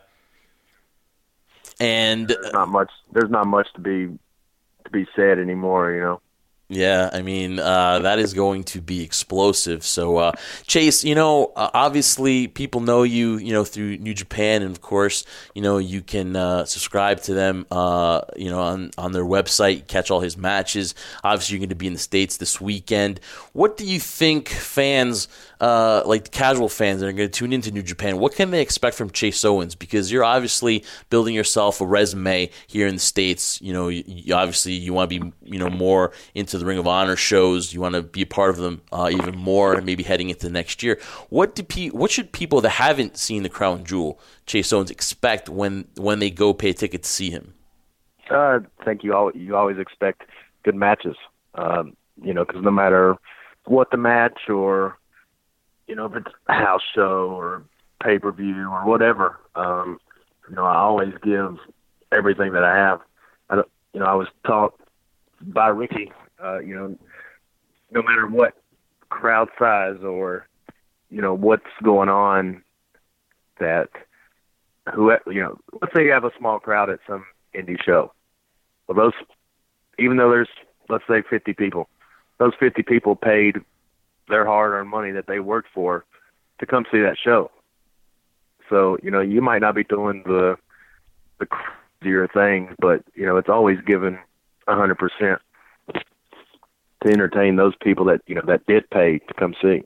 And there's not much. There's not much to be to be said anymore. You know. Yeah, I mean, uh, that is going to be explosive. So, uh, Chase, you know, uh, obviously people know you, you know, through New Japan, and of course, you know, you can uh, subscribe to them, uh, you know, on, on their website, catch all his matches. Obviously, you're going to be in the States this weekend. What do you think fans, uh, like casual fans that are going to tune into New Japan, what can they expect from Chase Owens? Because you're obviously building yourself a resume here in the States. You know, you, you obviously you want to be, you know, more into the Ring of Honor shows. You want to be a part of them uh, even more, maybe heading into the next year. What do pe- What should people that haven't seen the Crown Jewel, Chase Owens, expect when when they go pay a ticket to see him? Uh, I think you all you always expect good matches. Um, you know, because no matter what the match, or you know, if it's a house show or pay per view or whatever, um, you know, I always give everything that I have. I don't, you know, I was taught by Ricky. Uh, you know, no matter what crowd size or, you know, what's going on, that whoever, you know, let's say you have a small crowd at some indie show. Well, those, even though there's, let's say fifty people, those fifty people paid their hard-earned money that they worked for to come see that show. So, you know, you might not be doing the, the crazier things, but, you know, it's always given a hundred percent to entertain those people that, you know, that did pay to come see.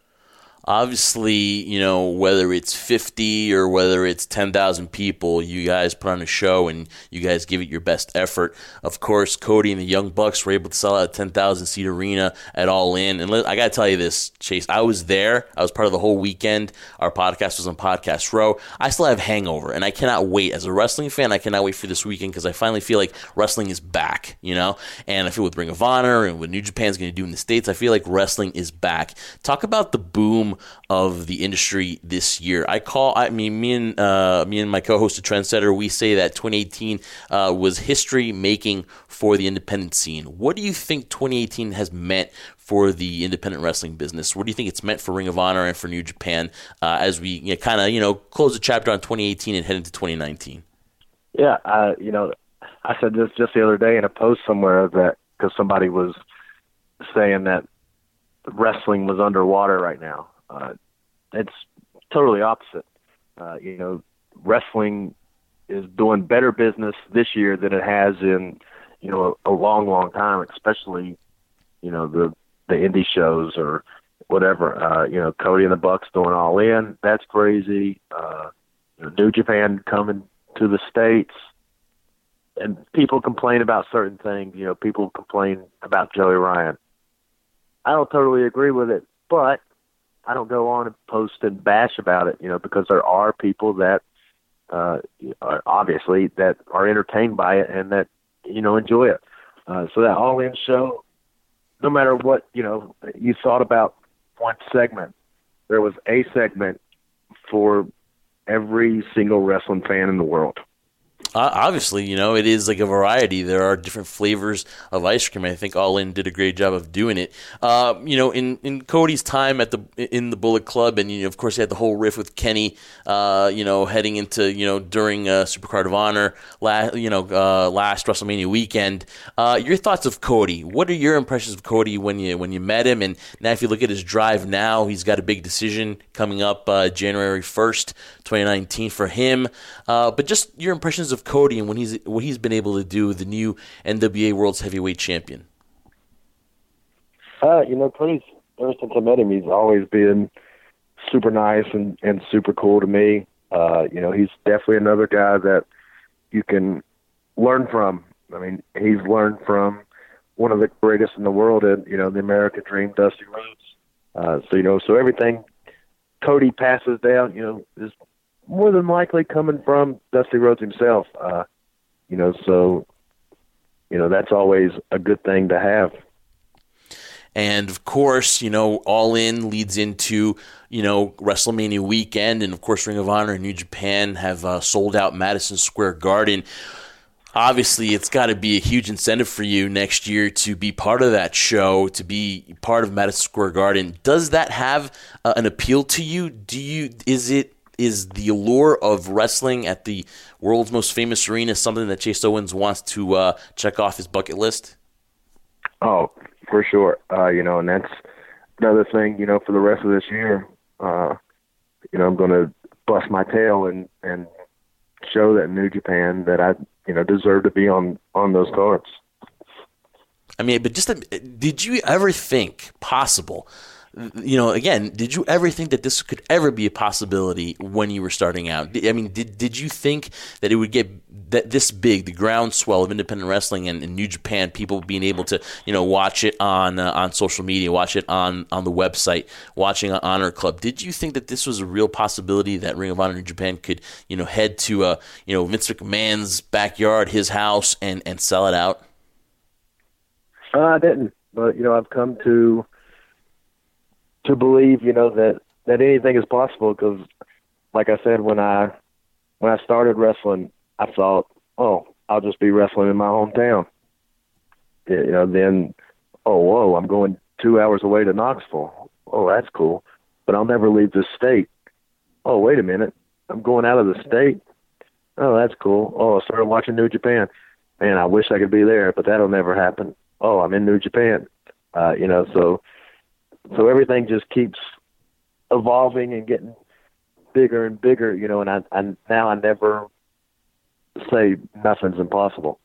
Obviously, you know, whether it's fifty or whether it's ten thousand people, you guys put on a show and you guys give it your best effort. Of course, Cody and the Young Bucks were able to sell out a ten thousand seat arena at All In. And I got to tell you this, Chase, I was there. I was part of the whole weekend. Our podcast was on Podcast Row. I still have hangover, and I cannot wait. As a wrestling fan, I cannot wait for this weekend because I finally feel like wrestling is back, you know? And I feel with Ring of Honor and what New Japan's going to do in the States, I feel like wrestling is back. Talk about the boom of the industry this year. I call, I mean, me and uh, me and my co-host, the Trendsetter, we say that twenty eighteen uh, was history making for the independent scene. What do you think twenty eighteen has meant for the independent wrestling business? What do you think it's meant for Ring of Honor and for New Japan uh, as we you know, kind of you know close the chapter on twenty eighteen and head into twenty nineteen? Yeah, uh, you know, I said this just the other day in a post somewhere that because somebody was saying that wrestling was underwater right now. Uh, it's totally opposite. Uh, you know, wrestling is doing better business this year than it has in, you know, a, a long, long time, especially, you know, the, the indie shows or whatever. Uh, you know, Cody and the Bucks doing All In. That's crazy. Uh, you know, New Japan coming to the States. And people complain about certain things. You know, people complain about Joey Ryan. I don't totally agree with it, but I don't go on and post and bash about it, you know, because there are people that uh, are obviously that are entertained by it and that, you know, enjoy it. Uh, so that All-In show, no matter what, you know, you thought about one segment, there was a segment for every single wrestling fan in the world. Uh, obviously, you know, it is like a variety. There are different flavors of ice cream. I think All In did a great job of doing it. Uh, you know, in, in Cody's time at the in the Bullet Club, and you know, of course, he had the whole riff with Kenny. Uh, you know, heading into you know during uh, Supercard of Honor, last you know uh, last WrestleMania weekend. Uh, your thoughts of Cody? What are your impressions of Cody when you when you met him? And now, if you look at his drive now, he's got a big decision coming up uh, January first, twenty nineteen for him. Uh, but just your impressions of Cody and when he's what he's been able to do, the new N W A World's Heavyweight Champion. Uh, you know, Cody's, ever since I met him, he's always been super nice and, and super cool to me. Uh, you know, he's definitely another guy that you can learn from I mean, he's learned from one of the greatest in the world, and you know, the American Dream, Dusty Rhodes. Uh, so you know, so everything Cody passes down, you know, is more than likely coming from Dusty Rhodes himself. Uh, you know, so you know that's always a good thing to have. And, of course, you know, All In leads into, you know, WrestleMania weekend. And, of course, Ring of Honor and New Japan have uh, sold out Madison Square Garden. Obviously, it's got to be a huge incentive for you next year to be part of that show, to be part of Madison Square Garden. Does that have uh, an appeal to you? Do you is it is the allure of wrestling at the world's most famous arena something that Chase Owens wants to uh, check off his bucket list? Oh, for sure. Uh, you know, and that's another thing, you know, for the rest of this year. Uh, you know, I'm going to bust my tail and, and show that New Japan that I, you know, deserve to be on, on those cards. I mean, but just, a, did you ever think possible, you know, again, did you ever think that this could ever be a possibility when you were starting out? I mean, did did you think that it would get that this big, the groundswell of independent wrestling and, and New Japan, people being able to, you know, watch it on uh, on social media, watch it on, on the website, watching on Honor Club? Did you think that this was a real possibility that Ring of Honor New Japan could, you know, head to uh, you know, Vince McMahon's backyard, his house, and, and sell it out? Uh, I didn't, but you know, I've come to. to believe, you know, that, that anything is possible because, like I said, when I when I started wrestling, I thought, oh, I'll just be wrestling in my hometown. You know, then, oh, whoa, I'm going two hours away to Knoxville. Oh, that's cool. But I'll never leave this state. Oh, wait a minute. I'm going out of the state? Oh, that's cool. Oh, I started watching New Japan. Man, I wish I could be there, but that'll never happen. Oh, I'm in New Japan. Uh, you know, so... So everything just keeps evolving and getting bigger and bigger, you know, and I, I now I never say nothing's impossible.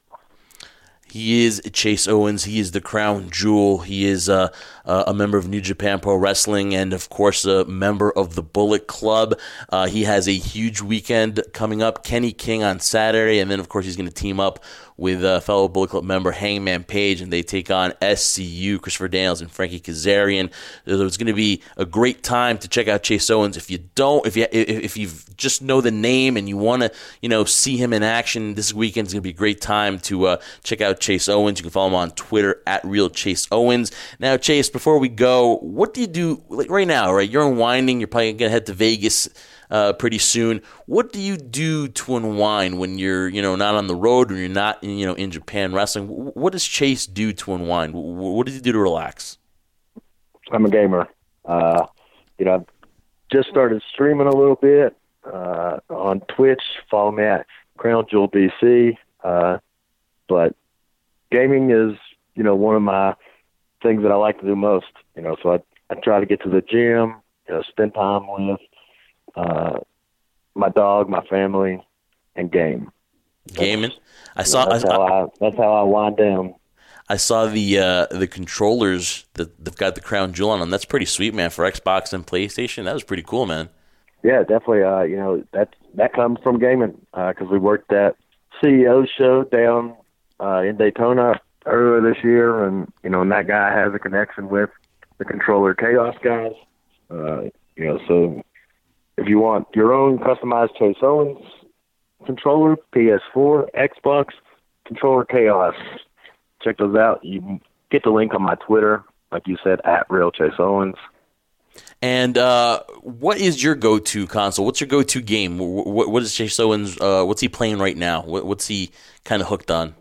He is Chase Owens. He is the crown jewel. He is uh, uh, a member of New Japan Pro Wrestling and, of course, a member of the Bullet Club. Uh, he has a huge weekend coming up. Kenny King on Saturday, and then, of course, he's going to team up with uh, fellow Bullet Club member Hangman Page, and they take on S C U, Christopher Daniels, and Frankie Kazarian. It's going to be a great time to check out Chase Owens. If you don't, if you if you just know the name and you want to, you know, see him in action, this weekend is going to be a great time to uh, check out Chase Owens. You can follow him on Twitter at Real Chase Owens. Now, Chase, before we go, what do you do like right now? Right, you're unwinding. You're probably going to head to Vegas Uh, pretty soon. What do you do to unwind when you're, you know, not on the road, when you're not, you know, in Japan wrestling? What does Chase do to unwind? What does he do to relax? I'm a gamer. Uh, you know, I've just started streaming a little bit uh, on Twitch. Follow me at Crown Jewel B C. Uh, but gaming is, you know, one of my things that I like to do most. You know, so I, I try to get to the gym, you know, spend time with Uh, my dog, my family, and game. Gaming. I saw. That's, I, how I, that's how I wind down. I saw the uh, the controllers that they've got the crown jewel on them. That's pretty sweet, man. For Xbox and PlayStation, that was pretty cool, man. Yeah, definitely. Uh, you know that that comes from gaming because uh, we worked that C E O show down uh, in Daytona earlier this year, and you know, and that guy has a connection with the Controller Chaos guys. Uh, you know, so. If you want your own customized Chase Owens controller, P S four, Xbox, Controller Chaos, check those out. You can get the link on my Twitter, like you said, at Real Chase Owens. And uh, what is your go-to console? What's your go-to game? What, what is Chase Owens? Uh, what's he playing right now? What, what's he kind of hooked on?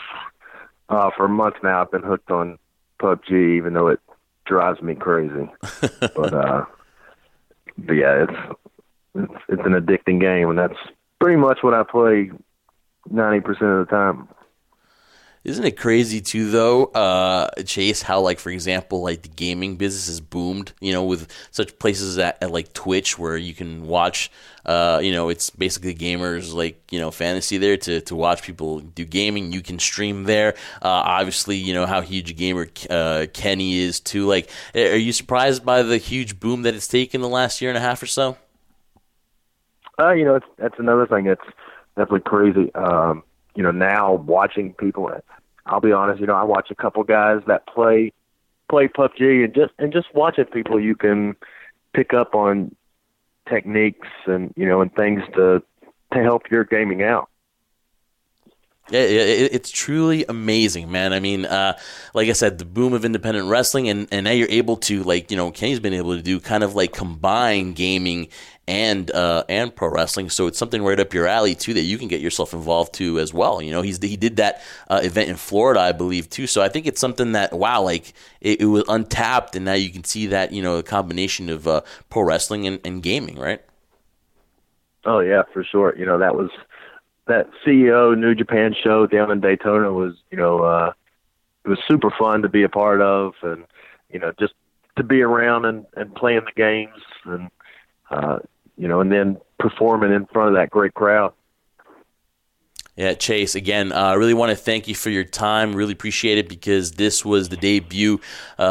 Uh, for months now, I've been hooked on P U B G, even though it drives me crazy. but uh, but yeah, it's, it's it's an addicting game, and that's pretty much what I play ninety percent of the time. Isn't it crazy too, though, uh, Chase? How, like, for example, like the gaming business has boomed. You know, with such places at, at like Twitch where you can watch. Uh, you know, it's basically gamers like you know fantasy there to to watch people do gaming. You can stream there. Uh, obviously, you know how huge a gamer uh, Kenny is too. Like, are you surprised by the huge boom that it's taken the last year and a half or so? Uh, you know, it's, that's another thing that's definitely crazy. Um, you know, now watching people, I'll be honest, you know, I watch a couple guys that play play P U B G, and just and just watching people, you can pick up on techniques and, you know, and things to to help your gaming out. Yeah, it's truly amazing, man. I mean, uh, like I said, the boom of independent wrestling, and, and now you're able to, like, you know, Kenny's been able to do kind of like combine gaming and uh, and pro wrestling. So it's something right up your alley too that you can get yourself involved to as well. You know, he's he did that uh, event in Florida, I believe, too. So I think it's something that, wow, like it, it was untapped, and now you can see that, you know, a combination of uh, pro wrestling and, and gaming, right? Oh yeah, for sure. You know, that was. That C E O New Japan show down in Daytona was, you know, uh, it was super fun to be a part of, and, you know, just to be around and, and playing the games, and, uh, you know, and then performing in front of that great crowd. Yeah, Chase, again, I uh, really want to thank you for your time. Really appreciate it, because this was the debut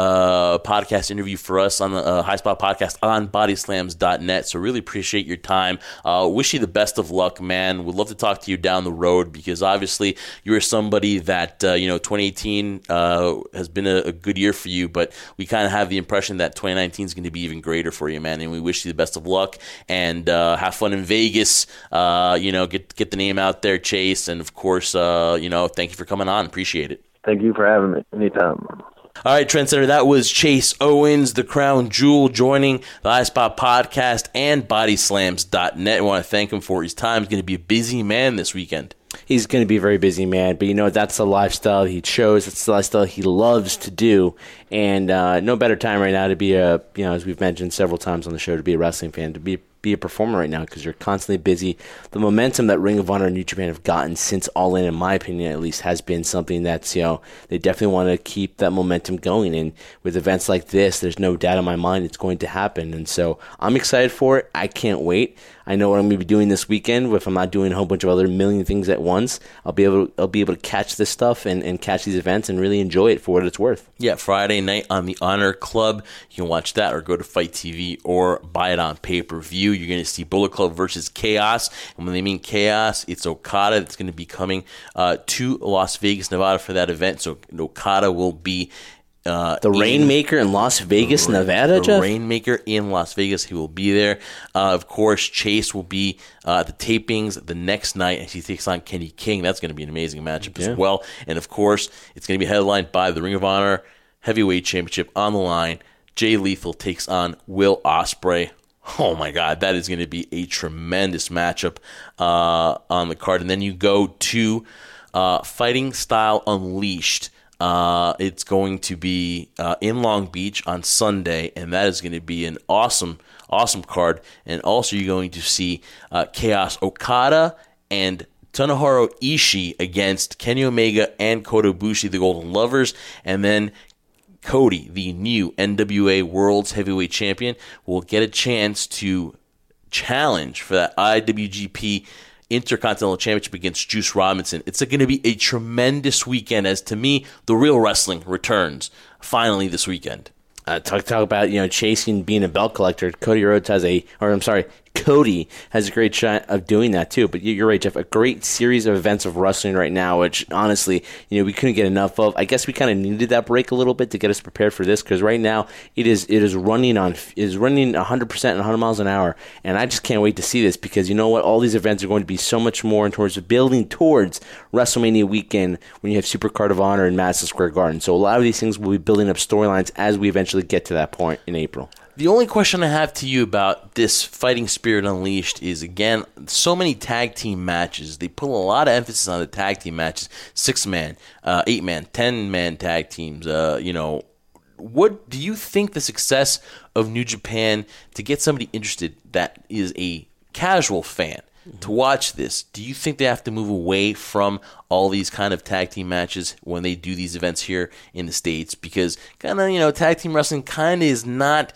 uh, podcast interview for us on the uh, High Spot Podcast on body slams dot net. So really appreciate your time. Uh, wish you the best of luck, man. Would love to talk to you down the road, because obviously you're somebody that, uh, you know, twenty eighteen uh, has been a, a good year for you, but we kind of have the impression that twenty nineteen is going to be even greater for you, man. And we wish you the best of luck, and uh, have fun in Vegas. Uh, you know, get get the name out there, Chase. And of course, uh, you know, thank you for coming on. Appreciate it. Thank you for having me. Anytime. All right, Trendsetter, that was Chase Owens, the crown jewel, joining the High Spot Podcast and body slams dot net. I want to thank him for his time. He's going to be a busy man this weekend. He's going to be a very busy man, but you know, that's the lifestyle he chose. It's the lifestyle he loves to do, and uh, no better time right now to be a, you know, as we've mentioned several times on the show, to be a wrestling fan, to be be a performer right now, because you're constantly busy. The momentum that Ring of Honor and New Japan have gotten since All In, in my opinion at least, has been something that's, you know, they definitely want to keep that momentum going. And with events like this, there's no doubt in my mind it's going to happen. And so I'm excited for it. I can't wait. I know what I'm going to be doing this weekend. If I'm not doing a whole bunch of other million things at once, I'll be able to, I'll be able to catch this stuff and, and catch these events and really enjoy it for what it's worth. Yeah, Friday night on the Honor Club. You can watch that or go to Fight T V or buy it on pay-per-view. You're going to see Bullet Club versus Chaos. And when they mean Chaos, it's Okada that's going to be coming uh, to Las Vegas, Nevada for that event. So Okada will be Uh, the Rainmaker in Las Vegas, the, Nevada, the Jeff? Rainmaker in Las Vegas. He will be there. Uh, of course, Chase will be uh, at the tapings the next night as he takes on Kenny King. That's going to be an amazing matchup yeah. as well. And, of course, it's going to be headlined by the Ring of Honor Heavyweight Championship on the line. Jay Lethal takes on Will Ospreay. Oh, my God. That is going to be a tremendous matchup uh, on the card. And then you go to uh, Fighting Style Unleashed. Uh, it's going to be uh, in Long Beach on Sunday, and that is going to be an awesome, awesome card. And also you're going to see uh, Chaos Okada and Tanohiro Ishii against Kenny Omega and Kota Ibushi, the Golden Lovers. And then Cody, the new N W A World's Heavyweight Champion, will get a chance to challenge for that I W G P Intercontinental Championship against Juice Robinson. It's going to be a tremendous weekend, as to me, the real wrestling returns finally this weekend. Uh, talk talk about, you know, chasing being a belt collector. Cody Rhodes has a, or I'm sorry, Cody has a great shot of doing that too. But you're right, Jeff. A great series of events of wrestling right now, which honestly, you know, we couldn't get enough of. I guess we kind of needed that break a little bit to get us prepared for this, because right now it is it is running on it is running one hundred percent and one hundred miles an hour, and I just can't wait to see this, because you know what, all these events are going to be so much more in towards building towards WrestleMania weekend when you have Supercard of Honor in Madison Square Garden. So a lot of these things will be building up storylines as we eventually get to that point in April. The only question I have to you about this Fighting Spirit Unleashed is, again, so many tag team matches. They put a lot of emphasis on the tag team matches. Six-man, uh, eight-man, ten-man tag teams. Uh, you know, what do you think the success of New Japan to get somebody interested that is a casual fan to watch this, do you think they have to move away from all these kind of tag team matches when they do these events here in the States? Because kind of, you know, tag team wrestling kind of is not,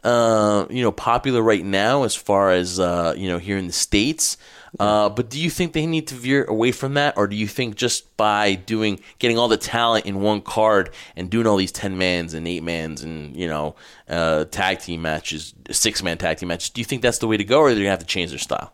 uh, you know, popular right now as far as, uh, you know, here in the States. Uh, but do you think they need to veer away from that? Or do you think just by doing, getting all the talent in one card and doing all these ten-mans and eight-mans and, you know, uh, tag team matches, six-man tag team matches, do you think that's the way to go, or are they going to have to change their style?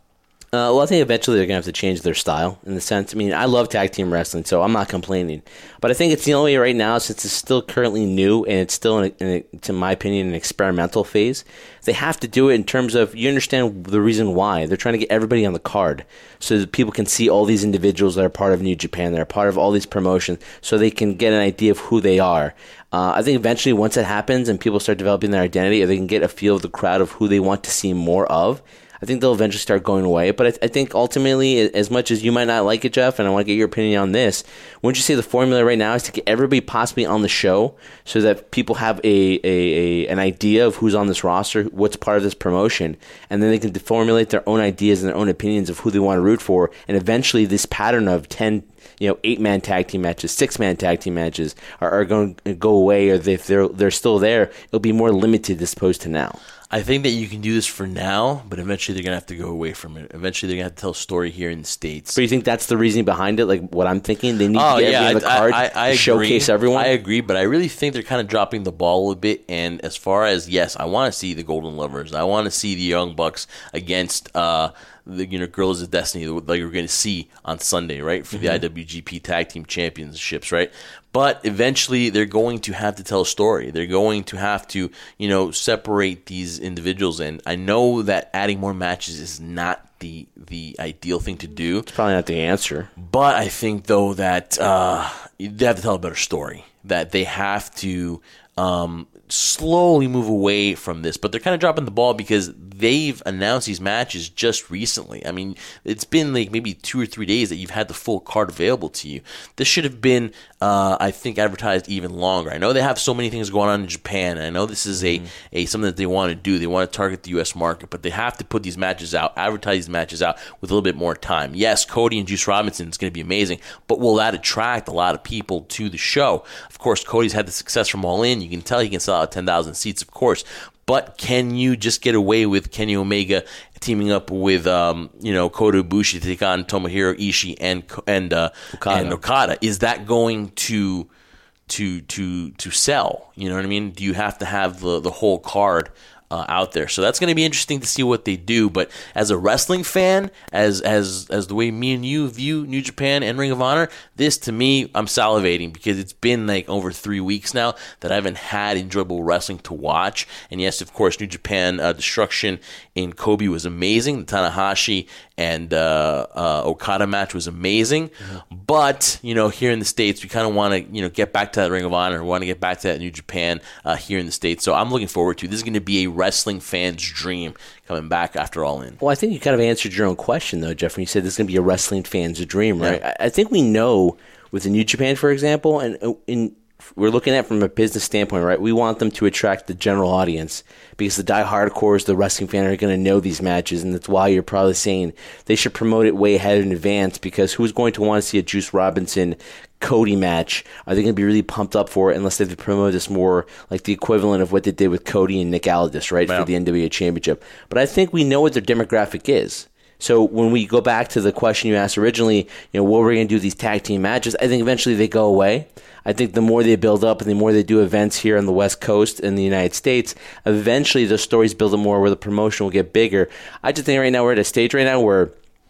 Uh, well, I think eventually they're going to have to change their style in the sense. I mean, I love tag team wrestling, so I'm not complaining. But I think it's the only way right now, since it's still currently new and it's still, in a, in a, to my opinion, an experimental phase. They have to do it in terms of, you understand the reason why. They're trying to get everybody on the card so that people can see all these individuals that are part of New Japan, that are part of all these promotions, so they can get an idea of who they are. Uh, I think eventually once that happens and people start developing their identity, or they can get a feel of the crowd of who they want to see more of, I think they'll eventually start going away. But I, th- I think ultimately, as much as you might not like it, Jeff, and I want to get your opinion on this, wouldn't you say the formula right now is to get everybody possibly on the show so that people have a, a, a an idea of who's on this roster, what's part of this promotion, and then they can formulate their own ideas and their own opinions of who they want to root for, and eventually this pattern of ten, you know, eight-man tag team matches, six-man tag team matches are, are going to go away, or if they're they're still there, it'll be more limited as opposed to now. I think that you can do this for now, but eventually they're going to have to go away from it. Eventually they're going to have to tell a story here in the States. But you think that's the reason behind it? Like what I'm thinking? They need oh, to get yeah, everybody on the card I, I, I to showcase everyone? I agree, but I really think they're kind of dropping the ball a bit. And as far as, yes, I want to see the Golden Lovers. I want to see the Young Bucks against uh, the you know Girls of Destiny, like we're going to see on Sunday, right, for mm-hmm. the I W G P Tag Team Championships, right? But eventually, they're going to have to tell a story. They're going to have to, you know, separate these individuals. And I know that adding more matches is not the the ideal thing to do. It's probably not the answer. But I think, though, that uh, they have to tell a better story. That they have to um, slowly move away from this. But they're kind of dropping the ball because they've announced these matches just recently. I mean, it's been like maybe two or three days that you've had the full card available to you. This should have been, uh, I think, advertised even longer. I know they have so many things going on in Japan, and I know this is a, mm-hmm. a something that they want to do. They want to target the U S market, but they have to put these matches out, advertise these matches out with a little bit more time. Yes, Cody and Juice Robinson is going to be amazing, but will that attract a lot of people to the show? Of course, Cody's had the success from All In. You can tell he can sell out ten thousand seats, of course. But can you just get away with Kenny Omega teaming up with um, you know Kota Ibushi to take on Tomohiro Ishii and and uh, Okada. and Okada? Is that going to to to to sell? You know what I mean? Do you have to have the the whole card Uh, out there? So that's going to be interesting to see what they do. But as a wrestling fan, as as as the way me and you view New Japan and Ring of Honor, this to me, I'm salivating because it's been like over three weeks now that I haven't had enjoyable wrestling to watch. And yes, of course, New Japan uh, Destruction in Kobe was amazing. The Tanahashi and uh, uh, Okada match was amazing. Mm-hmm. But you know, here in the States, we kind of want to you know get back to that Ring of Honor. We want to get back to that New Japan uh, here in the States. So I'm looking forward to. This is going to be a wrestling fan's dream coming back after All In. Well, I think you kind of answered your own question, though, Jeff, when you said this is going to be a wrestling fan's dream, right? Yeah. I, I think we know with the New Japan, for example, and in we're looking at it from a business standpoint, right? We want them to attract the general audience because the die-hardcores, the wrestling fan, are going to know these matches, and that's why you're probably saying they should promote it way ahead in advance because who's going to want to see a Juice Robinson Cody match? Are they going to be really pumped up for it unless they promote this more like the equivalent of what they did with Cody and Nick Aldis, right, wow. for the N W A Championship? But I think we know what their demographic is. So when we go back to the question you asked originally, you know, what we're going to do with these tag team matches, I think eventually they go away. I think the more they build up and the more they do events here on the West Coast in the United States, eventually the stories build up more where the promotion will get bigger. I just think right now we're at a stage right now where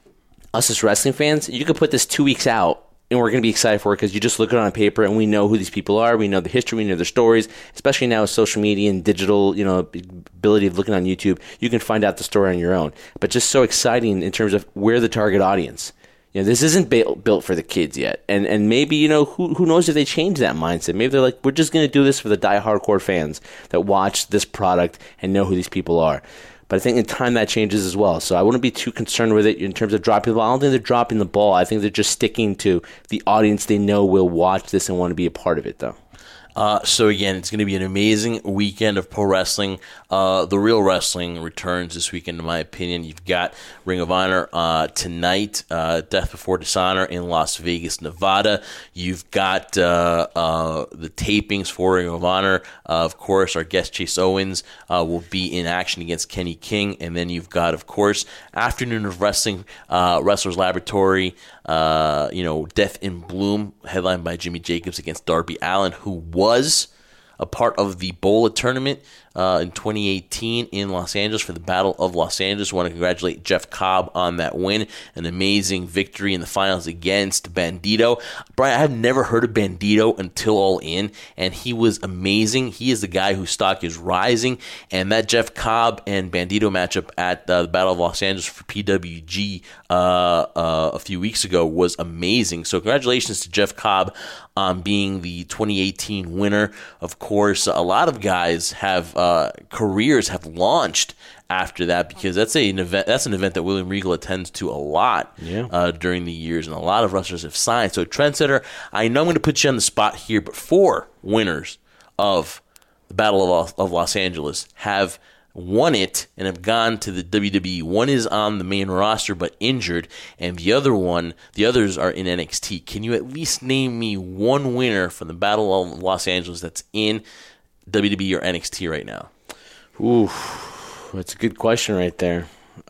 us as wrestling fans, you could put this two weeks out and we're going to be excited for it because you just look at it on paper and we know who these people are. We know the history. We know their stories, especially now with social media and digital, you know, ability of looking on YouTube. You can find out the story on your own. But just so exciting in terms of we're the target audience. You know, this isn't built built for the kids yet. And and maybe, you know, who who knows if they change that mindset. Maybe they're like, we're just going to do this for the die-hardcore fans that watch this product and know who these people are. But I think in time that changes as well. So I wouldn't be too concerned with it in terms of dropping the ball. I don't think they're dropping the ball. I think they're just sticking to the audience they know will watch this and want to be a part of it, though. Uh, so again, it's going to be an amazing weekend of pro wrestling. Uh, the real wrestling returns this weekend, in my opinion. You've got Ring of Honor uh, tonight, uh, Death Before Dishonor in Las Vegas, Nevada. You've got uh, uh, the tapings for Ring of Honor. Uh, of course, our guest Chase Owens uh, will be in action against Kenny King. And then you've got, of course, Afternoon of Wrestling, uh, Wrestlers Laboratory, uh, you know, Death in Bloom, headlined by Jimmy Jacobs against Darby Allin, who was a part of the Bola tournament uh, in twenty eighteen in Los Angeles for the Battle of Los Angeles. I want to congratulate Jeff Cobb on that win, an amazing victory in the finals against Bandito. Brian, I have never heard of Bandito until All In, and he was amazing. He is the guy whose stock is rising, and that Jeff Cobb and Bandito matchup at uh, the Battle of Los Angeles for P W G uh, uh, a few weeks ago was amazing. So congratulations to Jeff Cobb on being the twenty eighteen winner. Of course, a lot of guys have uh, careers have launched after that, because that's a, an event. That's an event that William Regal attends to a lot yeah. uh, during the years, and a lot of wrestlers have signed. So, Trendsetter, I know I'm going to put you on the spot here, but four winners of the Battle of, of Los Angeles have won it and have gone to the W W E. One is on the main roster but injured, and the other one, the others are in N X T. Can you at least name me one winner from the Battle of Los Angeles that's in W W E or N X T right now? Ooh, that's a good question right there.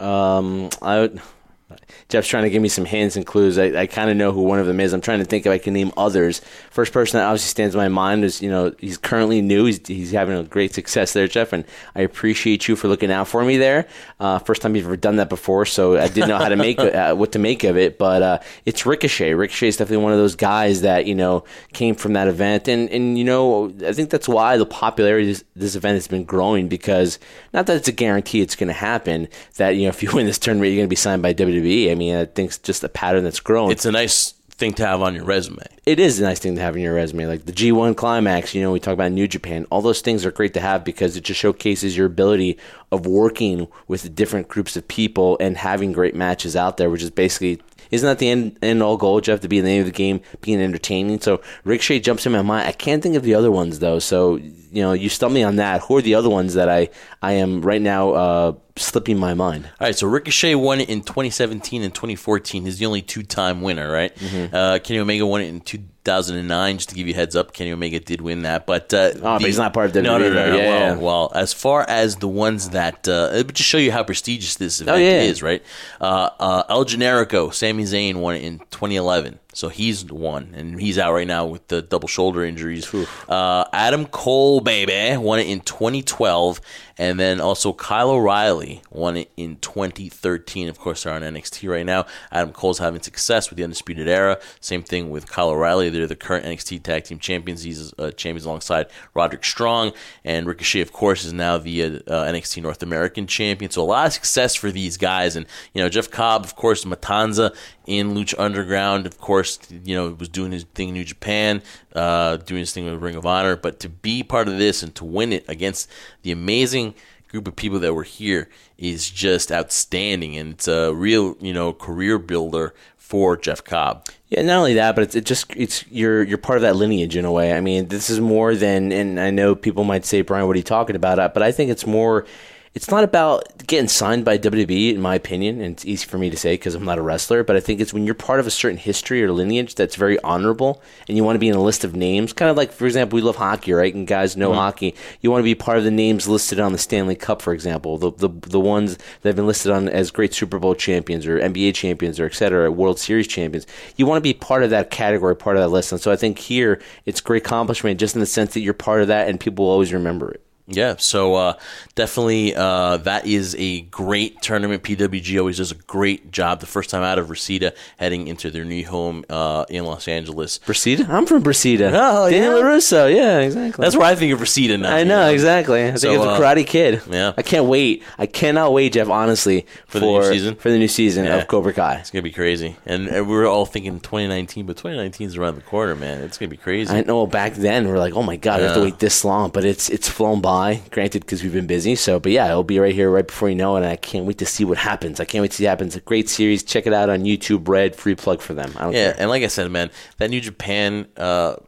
Um, I would, Jeff's trying to give me some hints and clues. I, I kind of know who one of them is. I'm trying to think if I can name others. First person that obviously stands in my mind is, you know, he's currently new. He's, he's having a great success there, Jeff, and I appreciate you for looking out for me there. Uh, first time you've ever done that before, so I didn't know how to make uh, what to make of it. But uh, it's Ricochet. Ricochet is definitely one of those guys that, you know, came from that event, and and you know, I think that's why the popularity of this, this event has been growing, because not that it's a guarantee it's going to happen that, you know, if you win this tournament you're going to be signed by W W E. I mean, I think it's just a pattern that's growing. It's a nice thing to have on your resume. It is a nice thing to have in your resume. Like the G one Climax, you know, we talk about New Japan. All those things are great to have because it just showcases your ability of working with different groups of people and having great matches out there, which is basically, isn't that the end, end all goal, Jeff, to be in the name of the game, being entertaining? So Ricochet jumps in my mind. I can't think of the other ones, though. So, you know, you stump me on that. Who are the other ones that I, I am right now uh, slipping my mind? All right, so Ricochet won it in twenty seventeen and twenty fourteen. He's the only two-time winner, right? Mm-hmm. Uh, Kenny Omega won it in two thousand nine, just to give you a heads up. Kenny Omega did win that. But, uh, oh, but the, he's not part of W W E. No, no, no. no. Yeah, well, yeah. well, as far as the ones that, uh, it would just show you how prestigious this event oh, yeah. is, right? Uh, uh, El Generico, Sami Zayn won it in twenty eleven. So he's won, and he's out right now with the double shoulder injuries. Uh, Adam Cole, baby, won it in twenty twelve, and then also Kyle O'Reilly won it in twenty thirteen. Of course, they're on N X T right now. Adam Cole's having success with the Undisputed Era. Same thing with Kyle O'Reilly. They're the current N X T Tag Team Champions. He's uh, champions alongside Roderick Strong, and Ricochet, of course, is now the uh, uh, N X T North American Champion. So a lot of success for these guys, and you know, Jeff Cobb, of course, Matanza in Lucha Underground, of course, you know, was doing his thing in New Japan, uh, doing his thing with Ring of Honor. But to be part of this and to win it against the amazing group of people that were here is just outstanding. And it's a real, you know, career builder for Jeff Cobb. Yeah, not only that, but it's it just it's you're you're part of that lineage in a way. I mean, this is more than, and I know people might say, Brian, what are you talking about? But I think it's more. It's not about getting signed by W W E, in my opinion, and it's easy for me to say because I'm not a wrestler, but I think it's when you're part of a certain history or lineage that's very honorable, and you want to be in a list of names, kind of like, for example, we love hockey, right? And guys know mm-hmm. hockey. You want to be part of the names listed on the Stanley Cup, for example, the, the the ones that have been listed on as great Super Bowl champions or N B A champions or et cetera, World Series champions. You want to be part of that category, part of that list. And so I think here it's a great accomplishment just in the sense that you're part of that and people will always remember it. Yeah, so uh, definitely uh, that is a great tournament. P W G always does a great job. The first time out of Reseda, heading into their new home uh, in Los Angeles. Reseda? I'm from Reseda. Oh, Daniel yeah. LaRusso, yeah, exactly. That's where I think of Reseda now. I know, know, exactly. I so, think of the uh, Karate Kid. Yeah. I can't wait. I cannot wait, Jeff, honestly, for, for the new season, for the new season yeah. of Cobra Kai. It's going to be crazy. And, and we were all thinking twenty nineteen, but twenty nineteen is around the corner, man. It's going to be crazy. I know back then we we're like, oh my God, yeah. we have to wait this long, but it's it's flown by, granted, because we've been busy. So, but yeah, it'll be right here, right before you know it, and I can't wait to see what happens. I can't wait to see what happens. A great series. Check it out on YouTube. Red, free plug for them. I don't yeah, care. And like I said, man, that New Japan uh,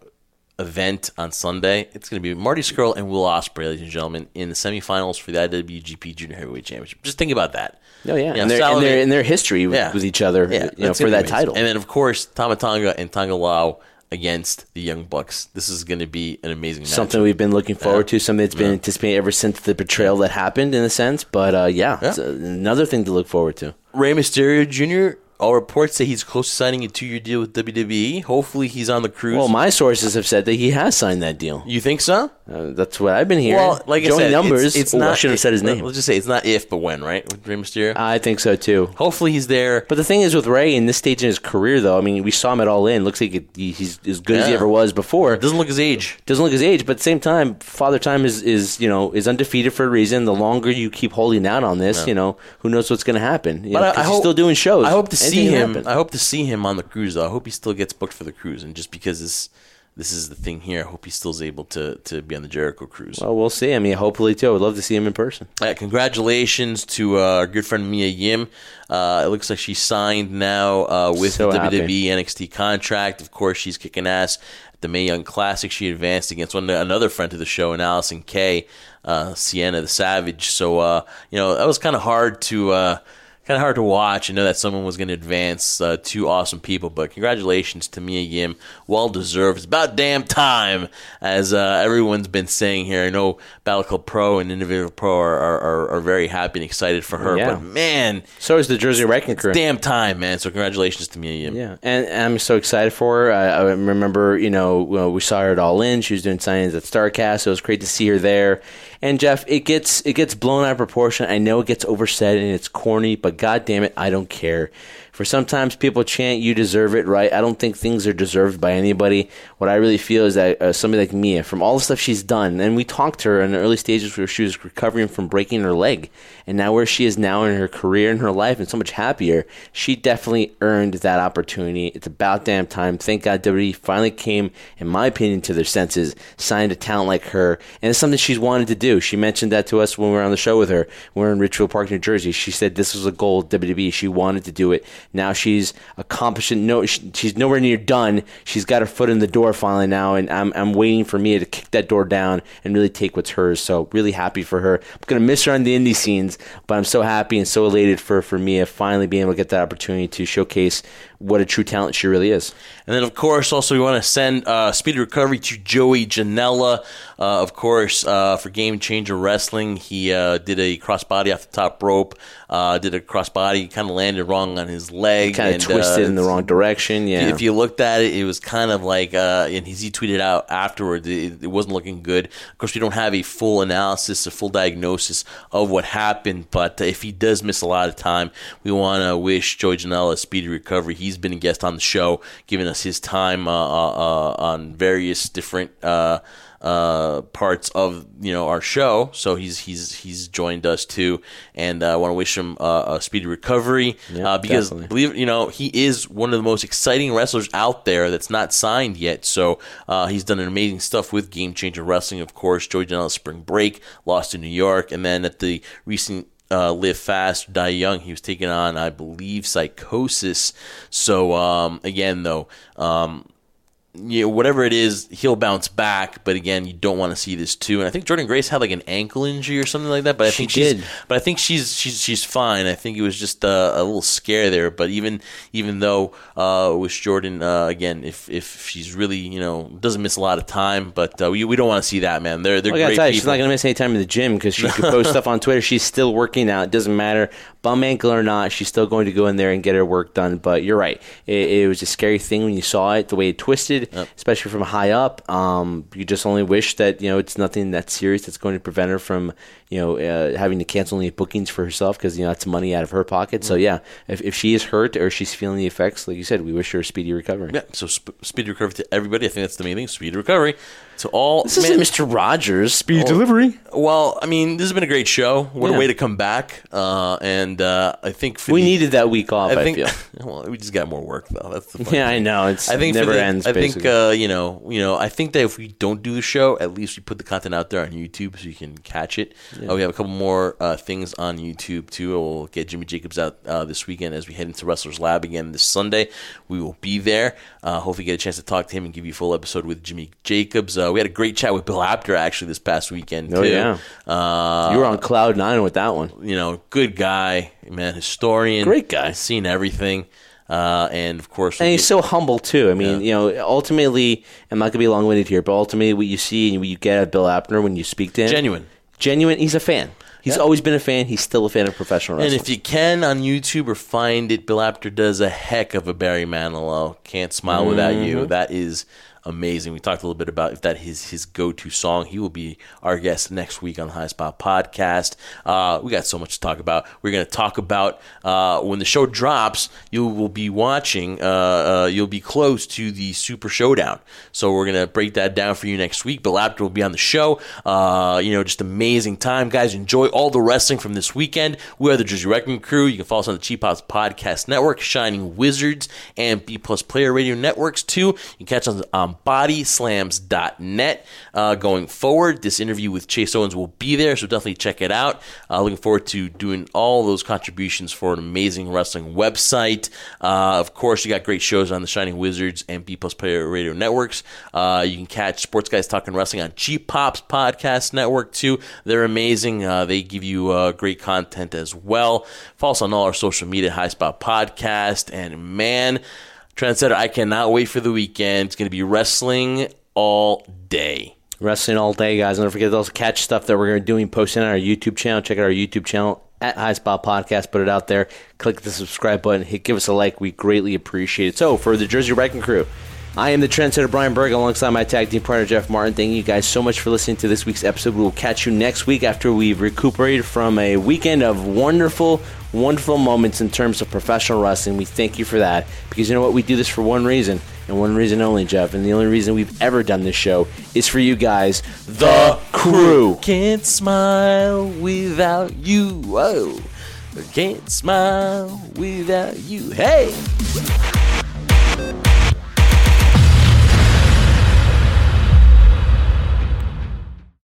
event on Sunday, it's going to be Marty Scurll and Will Ospreay, ladies and gentlemen, in the semifinals for the I W G P Junior Heavyweight Championship. Just think about that. Oh, yeah. You know, and, their, and, their, and their history with, yeah. with each other yeah, you know, for that title. And then, of course, Tama Tonga and Tonga Lau against the Young Bucks. This is going to be an amazing match. Something we've been looking forward yeah. to, something that's been yeah. anticipated ever since the betrayal that happened, in a sense. But, uh, yeah, yeah. It's another thing to look forward to. Rey Mysterio Junior all reports say he's close to signing a two-year deal with W W E. Hopefully he's on the cruise. Well, my sources have said that he has signed that deal. You think so? Uh, that's what I've been hearing. Well, like Joey I said, Numbers, it's, it's oh, not. I shouldn't have said his name. Let's just say it's not if, but when, right? With Rey Mysterio? I think so, too. Hopefully he's there. But the thing is with Ray in this stage in his career, though, I mean, we saw him at All In. Looks like it, he's as good yeah. as he ever was before. Doesn't look his age. Doesn't look his age, but at the same time, Father Time is, is you know is undefeated for a reason. The longer you keep holding out on this, yeah. you know, who knows what's going to happen? You but know, I, I he's hope, still doing shows. I hope to Anything see can him. happen. I hope to see him on the cruise, though. I hope he still gets booked for the cruise, and just because this this is the thing here, I hope he still is able to to be on the Jericho cruise. Well, we'll see. I mean, hopefully too. I would love to see him in person. Uh, congratulations to uh, our good friend Mia Yim. Uh, it looks like she's signed now uh, with So the W W E happy. N X T contract. Of course, she's kicking ass at the Mae Young Classic. She advanced against one another friend to the show, in Allison Kay, uh, Sienna the Savage. So, uh, you know, that was kind of hard to... Uh, Kind of hard to watch and know that someone was going to advance uh, two awesome people, but congratulations to Mia Yim. Well deserved. It's about damn time, as uh, everyone's been saying here. I know Battle Club Pro and Individual Pro are, are, are very happy and excited for her, Yeah. but man, So is the Jersey Wrecking Crew. damn time, man. So congratulations to Mia Yim. Yeah, and, and I'm so excited for her. I, I remember, you know, well, we saw her at All In. She was doing signings at StarCast, so it was great to see her there. And Jeff, it gets it gets blown out of proportion. I know it gets oversaid and it's corny, but God damn it, I don't care. For sometimes people chant, "You deserve it," right? I don't think things are deserved by anybody. What I really feel is that uh, somebody like Mia, from all the stuff she's done, and we talked to her in the early stages where she was recovering from breaking her leg, and now where she is now in her career and her life and so much happier, she definitely earned that opportunity. It's about damn time. Thank God W W E finally came, in my opinion, to their senses, signed a talent like her, and it's something she's wanted to do. She mentioned that to us when we were on the show with her. We were in Richfield Park, New Jersey. She said this was a goal of W W E. She wanted to do it. Now she's accomplished it. No, she's nowhere near done. She's got her foot in the door finally now, and I'm I'm waiting for Mia to kick that door down and really take what's hers. So really happy for her. I'm gonna miss her on the indie scenes, but I'm so happy and so elated for for Mia finally being able to get that opportunity to showcase what a true talent she really is. And then, of course, also we want to send uh, speedy recovery to Joey Janela. Uh, of course, uh, for Game Changer Wrestling, he uh, did a crossbody off the top rope, uh, did a crossbody, kind of landed wrong on his leg. Kind of and, twisted uh, in the wrong direction, yeah. If you looked at it, it was kind of like, uh, and he tweeted out afterwards, it, it wasn't looking good. Of course, we don't have a full analysis, a full diagnosis of what happened, but if he does miss a lot of time, we want to wish Joey Janela a speedy recovery. He's been a guest on the show, giving us his time uh, uh, on various different uh, uh, parts of you know our show. So he's he's he's joined us too, and I uh, want to wish him uh, a speedy recovery yeah, uh, because definitely. believe it, you know he is one of the most exciting wrestlers out there that's not signed yet. So uh, he's done amazing stuff with Game Changer Wrestling. Of course, Joey Janela Spring Break, lost in New York, and then at the recent Uh, Live Fast, Die Young, he was taking on, I believe, Psychosis. So, um, again, though, um, you know, whatever it is, he'll bounce back. But again, you don't want to see this too. And I think Jordan Grace had like an ankle injury or something like that. But I She think she's, did. but I think she's she's she's fine. I think it was just uh, a little scare there. But even even though uh, with Jordan, uh, again, if if she's really you know doesn't miss a lot of time, but uh, we we don't want to see that, man. They're they're I gotta great tell you, people. she's not gonna miss any time in the gym because she could post stuff on Twitter. She's still working out. It doesn't matter, bum ankle or not. She's still going to go in there and get her work done. But you're right. It, it was a scary thing when you saw it, the way it twisted, Yep. especially from high up. Um, you just only wish that you know it's nothing that serious that's going to prevent her from you know uh, having to cancel any bookings for herself because you know that's money out of her pocket. So yeah, if if she is hurt or she's feeling the effects, like you said, we wish her a speedy recovery. Yeah, so sp- speedy recovery to everybody. I think that's the main thing. Speedy recovery to all. This isn't Mister Rogers. Speedy delivery. Well, I mean, this has been a great show. What Yeah. a way to come back. Uh, and uh, I think for We the, needed that week off. I, I think. feel. Well, we just got more work though. That's the funny Yeah, I thing. know. It's I think never for the, ends. I think basically. uh, you know, you know. I think that if we don't do the show, at least we put the content out there on YouTube so you can catch it. Uh, we have a couple more uh, things on YouTube too. We'll get Jimmy Jacobs out uh, this weekend as we head into Wrestlers Lab again this Sunday. We will be there. Uh, hopefully, get a chance to talk to him and give you a full episode with Jimmy Jacobs. Uh, we had a great chat with Bill Apter actually this past weekend. Oh, too. yeah. uh, You were on cloud nine with that one. you know, good guy, man, historian, Great guy. seen everything, uh, and of course, And we'll he's get- so humble, too. I mean, you know, ultimately, I'm not going to be long-winded here, but ultimately what you see and what you get at Bill Apter when you speak to him. genuine. genuine. He's a fan. He's Yeah. always been a fan. He's still a fan of professional wrestling. And if you can on YouTube or find it, Bill Apter does a heck of a Barry Manilow. Can't Smile Without You. That is amazing. We talked a little bit about if that is his go-to song. He will be our guest next week on the High Spot Podcast. Uh, we got so much to talk about. We're going to talk about uh, when the show drops, you will be watching, uh, uh, you'll be close to the Super Showdown. So we're going to break that down for you next week. Bill Apter will be on the show. Uh, you know, just amazing time. Guys, enjoy all the wrestling from this weekend. We are the Jersey Wrecking Crew. You can follow us on the Cheap Pops Podcast Network, Shining Wizards, and B Plus Player Radio Networks, too. You can catch us on body slams dot net uh, going forward. This interview with Chase Owens will be there, so definitely check it out. Uh, looking forward to doing all those contributions for an amazing wrestling website. Uh, of course, you got great shows on the Shining Wizards and B Plus Player Radio Networks. Uh, you can catch Sports Guys Talking Wrestling on Cheap Pops Podcast Network, too. They're amazing. Uh, they give you uh, great content as well. Follow us on all our social media, High Spot Podcast, and man, Trendsetter, I cannot wait for the weekend. It's going to be wrestling all day. Wrestling all day, guys. And don't forget to also catch stuff that we're going to be doing, posting on our YouTube channel. Check out our YouTube channel at High Spot Podcast. Put it out there. Click the subscribe button. Hit, give us a like. We greatly appreciate it. So, for the Jersey Wrecking Crew, I am the Trendsetter Brian Berg alongside my tag team partner Jeff Martin. Thank you guys so much for listening to this week's episode. We will catch you next week after we've recuperated from a weekend of wonderful, wonderful moments in terms of professional wrestling. We thank you for that because you know what? We do this for one reason and one reason only, Jeff. And the only reason we've ever done this show is for you guys, the crew. Can't smile without you. Whoa. Can't smile without you. Hey!